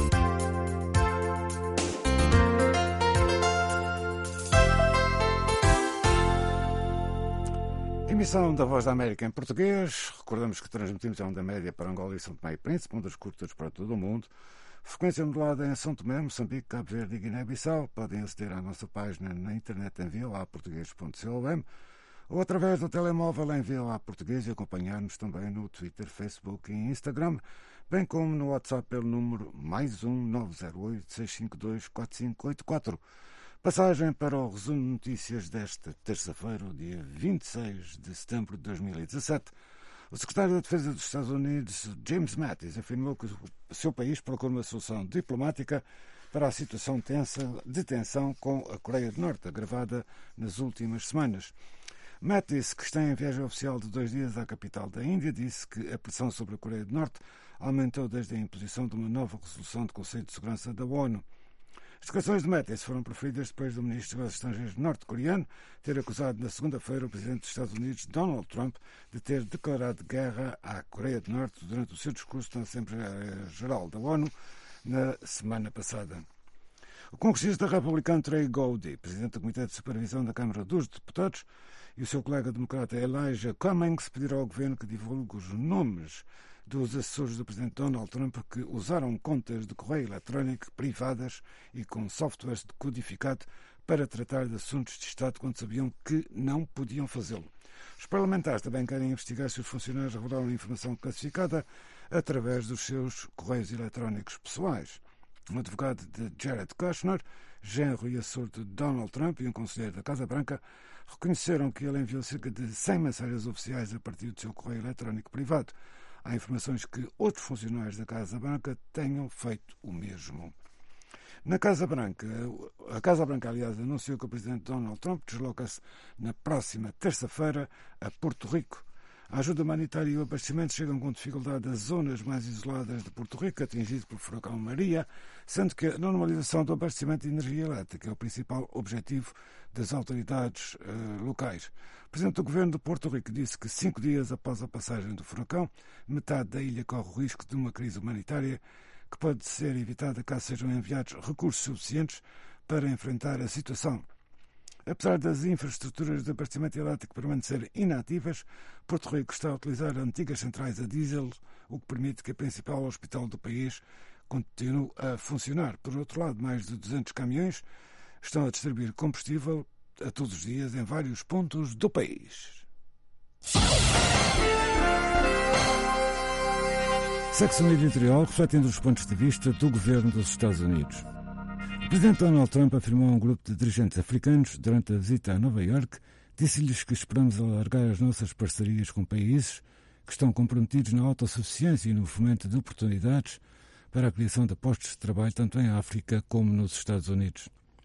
Emissão da Voz da América em português. Recordamos que transmitimos a onda média para Angola e São Tomé e Príncipe, ondas curtas para todo o mundo. Frequência modulada em São Tomé, Moçambique, Cabo Verde e Guiné-Bissau. Podem aceder à nossa página na internet em voa português ponto com ou através do telemóvel em voa português e acompanhar-nos também no Twitter, Facebook e Instagram, bem como no WhatsApp pelo número mais um nove zero oito, seis cinco dois, quatro cinco oito quatro. Passagem para o resumo de notícias desta terça-feira, o dia vinte e seis de setembro de dois mil e dezassete. O secretário da Defesa dos Estados Unidos, James Mattis, afirmou que o seu país procura uma solução diplomática para a situação tensa, de tensão com a Coreia do Norte, agravada nas últimas semanas. Mattis, que está em viagem oficial de dois dias à capital da Índia, disse que a pressão sobre a Coreia do Norte aumentou desde a imposição de uma nova resolução do Conselho de Segurança da ONU. As declarações de Mattis foram proferidas depois do ministro dos Estrangeiros norte-coreano ter acusado na segunda-feira o presidente dos Estados Unidos, Donald Trump, de ter declarado guerra à Coreia do Norte durante o seu discurso na Assembleia Geral da ONU na semana passada. O congressista republicano Trey Gowdy, presidente do Comitê de Supervisão da Câmara dos Deputados, e o seu colega democrata Elijah Cummings pediram ao governo que divulgue os nomes dos assessores do presidente Donald Trump que usaram contas de correio eletrónico privadas e com softwares de codificado para tratar de assuntos de Estado quando sabiam que não podiam fazê-lo. Os parlamentares também querem investigar se os funcionários revelaram informação classificada através dos seus correios eletrónicos pessoais. Um advogado de Jared Kushner, genro e assessor de Donald Trump, e um conselheiro da Casa Branca reconheceram que ele enviou cerca de cem mensagens oficiais a partir do seu correio eletrónico privado. Há informações que outros funcionários da Casa Branca tenham feito o mesmo. Na Casa Branca, a Casa Branca, aliás, anunciou que o presidente Donald Trump desloca-se na próxima terça-feira a Porto Rico. A ajuda humanitária e o abastecimento chegam com dificuldade às zonas mais isoladas de Porto Rico, atingido pelo furacão Maria, sendo que a normalização do abastecimento de energia elétrica é o principal objetivo das autoridades uh, locais. O presidente do governo de Porto Rico disse que cinco dias após a passagem do furacão, metade da ilha corre o risco de uma crise humanitária que pode ser evitada caso sejam enviados recursos suficientes para enfrentar a situação. Apesar das infraestruturas de abastecimento elétrico permanecerem inativas, Porto Rico está a utilizar antigas centrais a diesel, o que permite que o principal hospital do país continue a funcionar. Por outro lado, mais de duzentos caminhões estão a distribuir combustível a todos os dias em vários pontos do país. Secção editorial refletindo os pontos de vista do governo dos Estados Unidos. O presidente Donald Trump afirmou a um grupo de dirigentes africanos durante a visita a Nova Iorque, disse-lhes que esperamos alargar as nossas parcerias com países que estão comprometidos na autossuficiência e no fomento de oportunidades para a criação de postos de trabalho tanto em África como nos Estados Unidos.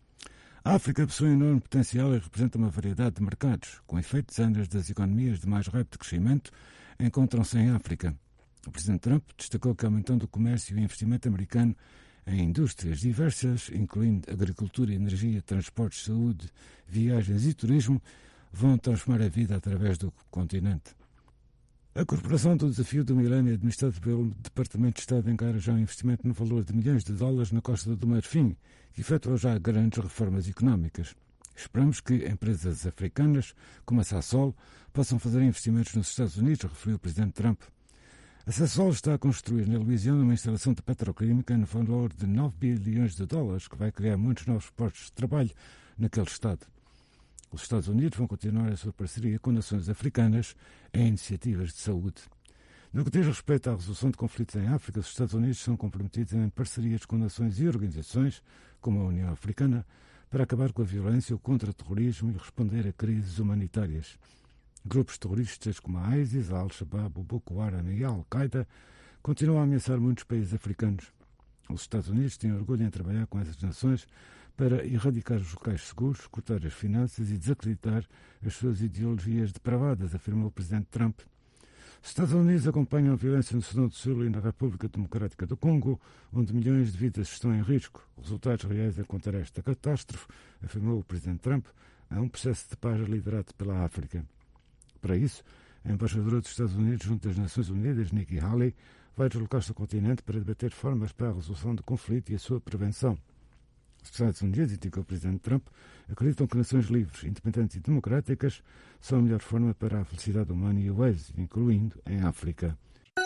A África possui um enorme potencial e representa uma variedade de mercados. Com efeito, dezenas das economias de mais rápido crescimento encontram-se em África. O presidente Trump destacou que aumentando o comércio e o investimento americano em indústrias diversas, incluindo agricultura, energia, transportes, saúde, viagens e turismo, vão transformar a vida através do continente. A Corporação do Desafio do Milénio, administrada pelo Departamento de Estado, encara já um investimento no valor de milhões de dólares na Costa do Marfim, que efetuou já grandes reformas económicas. Esperamos que empresas africanas, como a Sasol, possam fazer investimentos nos Estados Unidos, referiu o presidente Trump. A Sasol está a construir na Louisiana uma instalação de petroquímica no valor de nove bilhões de dólares, que vai criar muitos novos postos de trabalho naquele estado. Os Estados Unidos vão continuar a sua parceria com nações africanas em iniciativas de saúde. No que diz respeito à resolução de conflitos em África, os Estados Unidos são comprometidos em parcerias com nações e organizações, como a União Africana, para acabar com a violência, o contra-terrorismo e responder a crises humanitárias. Grupos terroristas como a ISIS, a Al-Shabaab, o Boko Haram e a Al-Qaeda continuam a ameaçar muitos países africanos. Os Estados Unidos têm orgulho em trabalhar com essas nações para erradicar os locais seguros, cortar as finanças e desacreditar as suas ideologias depravadas, afirmou o presidente Trump. Os Estados Unidos acompanham a violência no Sudão do Sul e na República Democrática do Congo, onde milhões de vidas estão em risco. Resultados reais a contar esta catástrofe, afirmou o presidente Trump, a um processo de paz liderado pela África. Para isso, a embaixadora dos Estados Unidos junto às Nações Unidas, Nikki Haley, vai deslocar-se ao continente para debater formas para a resolução do conflito e a sua prevenção. Os Estados Unidos, indicou o presidente Trump, acreditam que nações livres, independentes e democráticas são a melhor forma para a felicidade humana e o êxito, incluindo em África.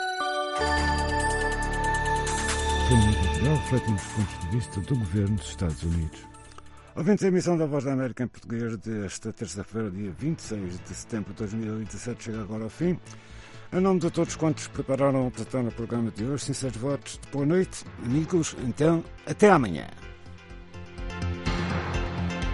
Foi um editorial refletindo os pontos de vista do governo dos Estados Unidos. Ouvintes, a emissão da Voz da América em português desta terça-feira, dia vinte e seis de setembro de dois mil e dezassete, chega agora ao fim. Em nome de todos quantos prepararam a apresentar no programa de hoje, sinceros votos de boa noite, amigos. Então, até amanhã.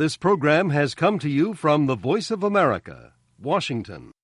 This program has come to you from the Voice of America, Washington.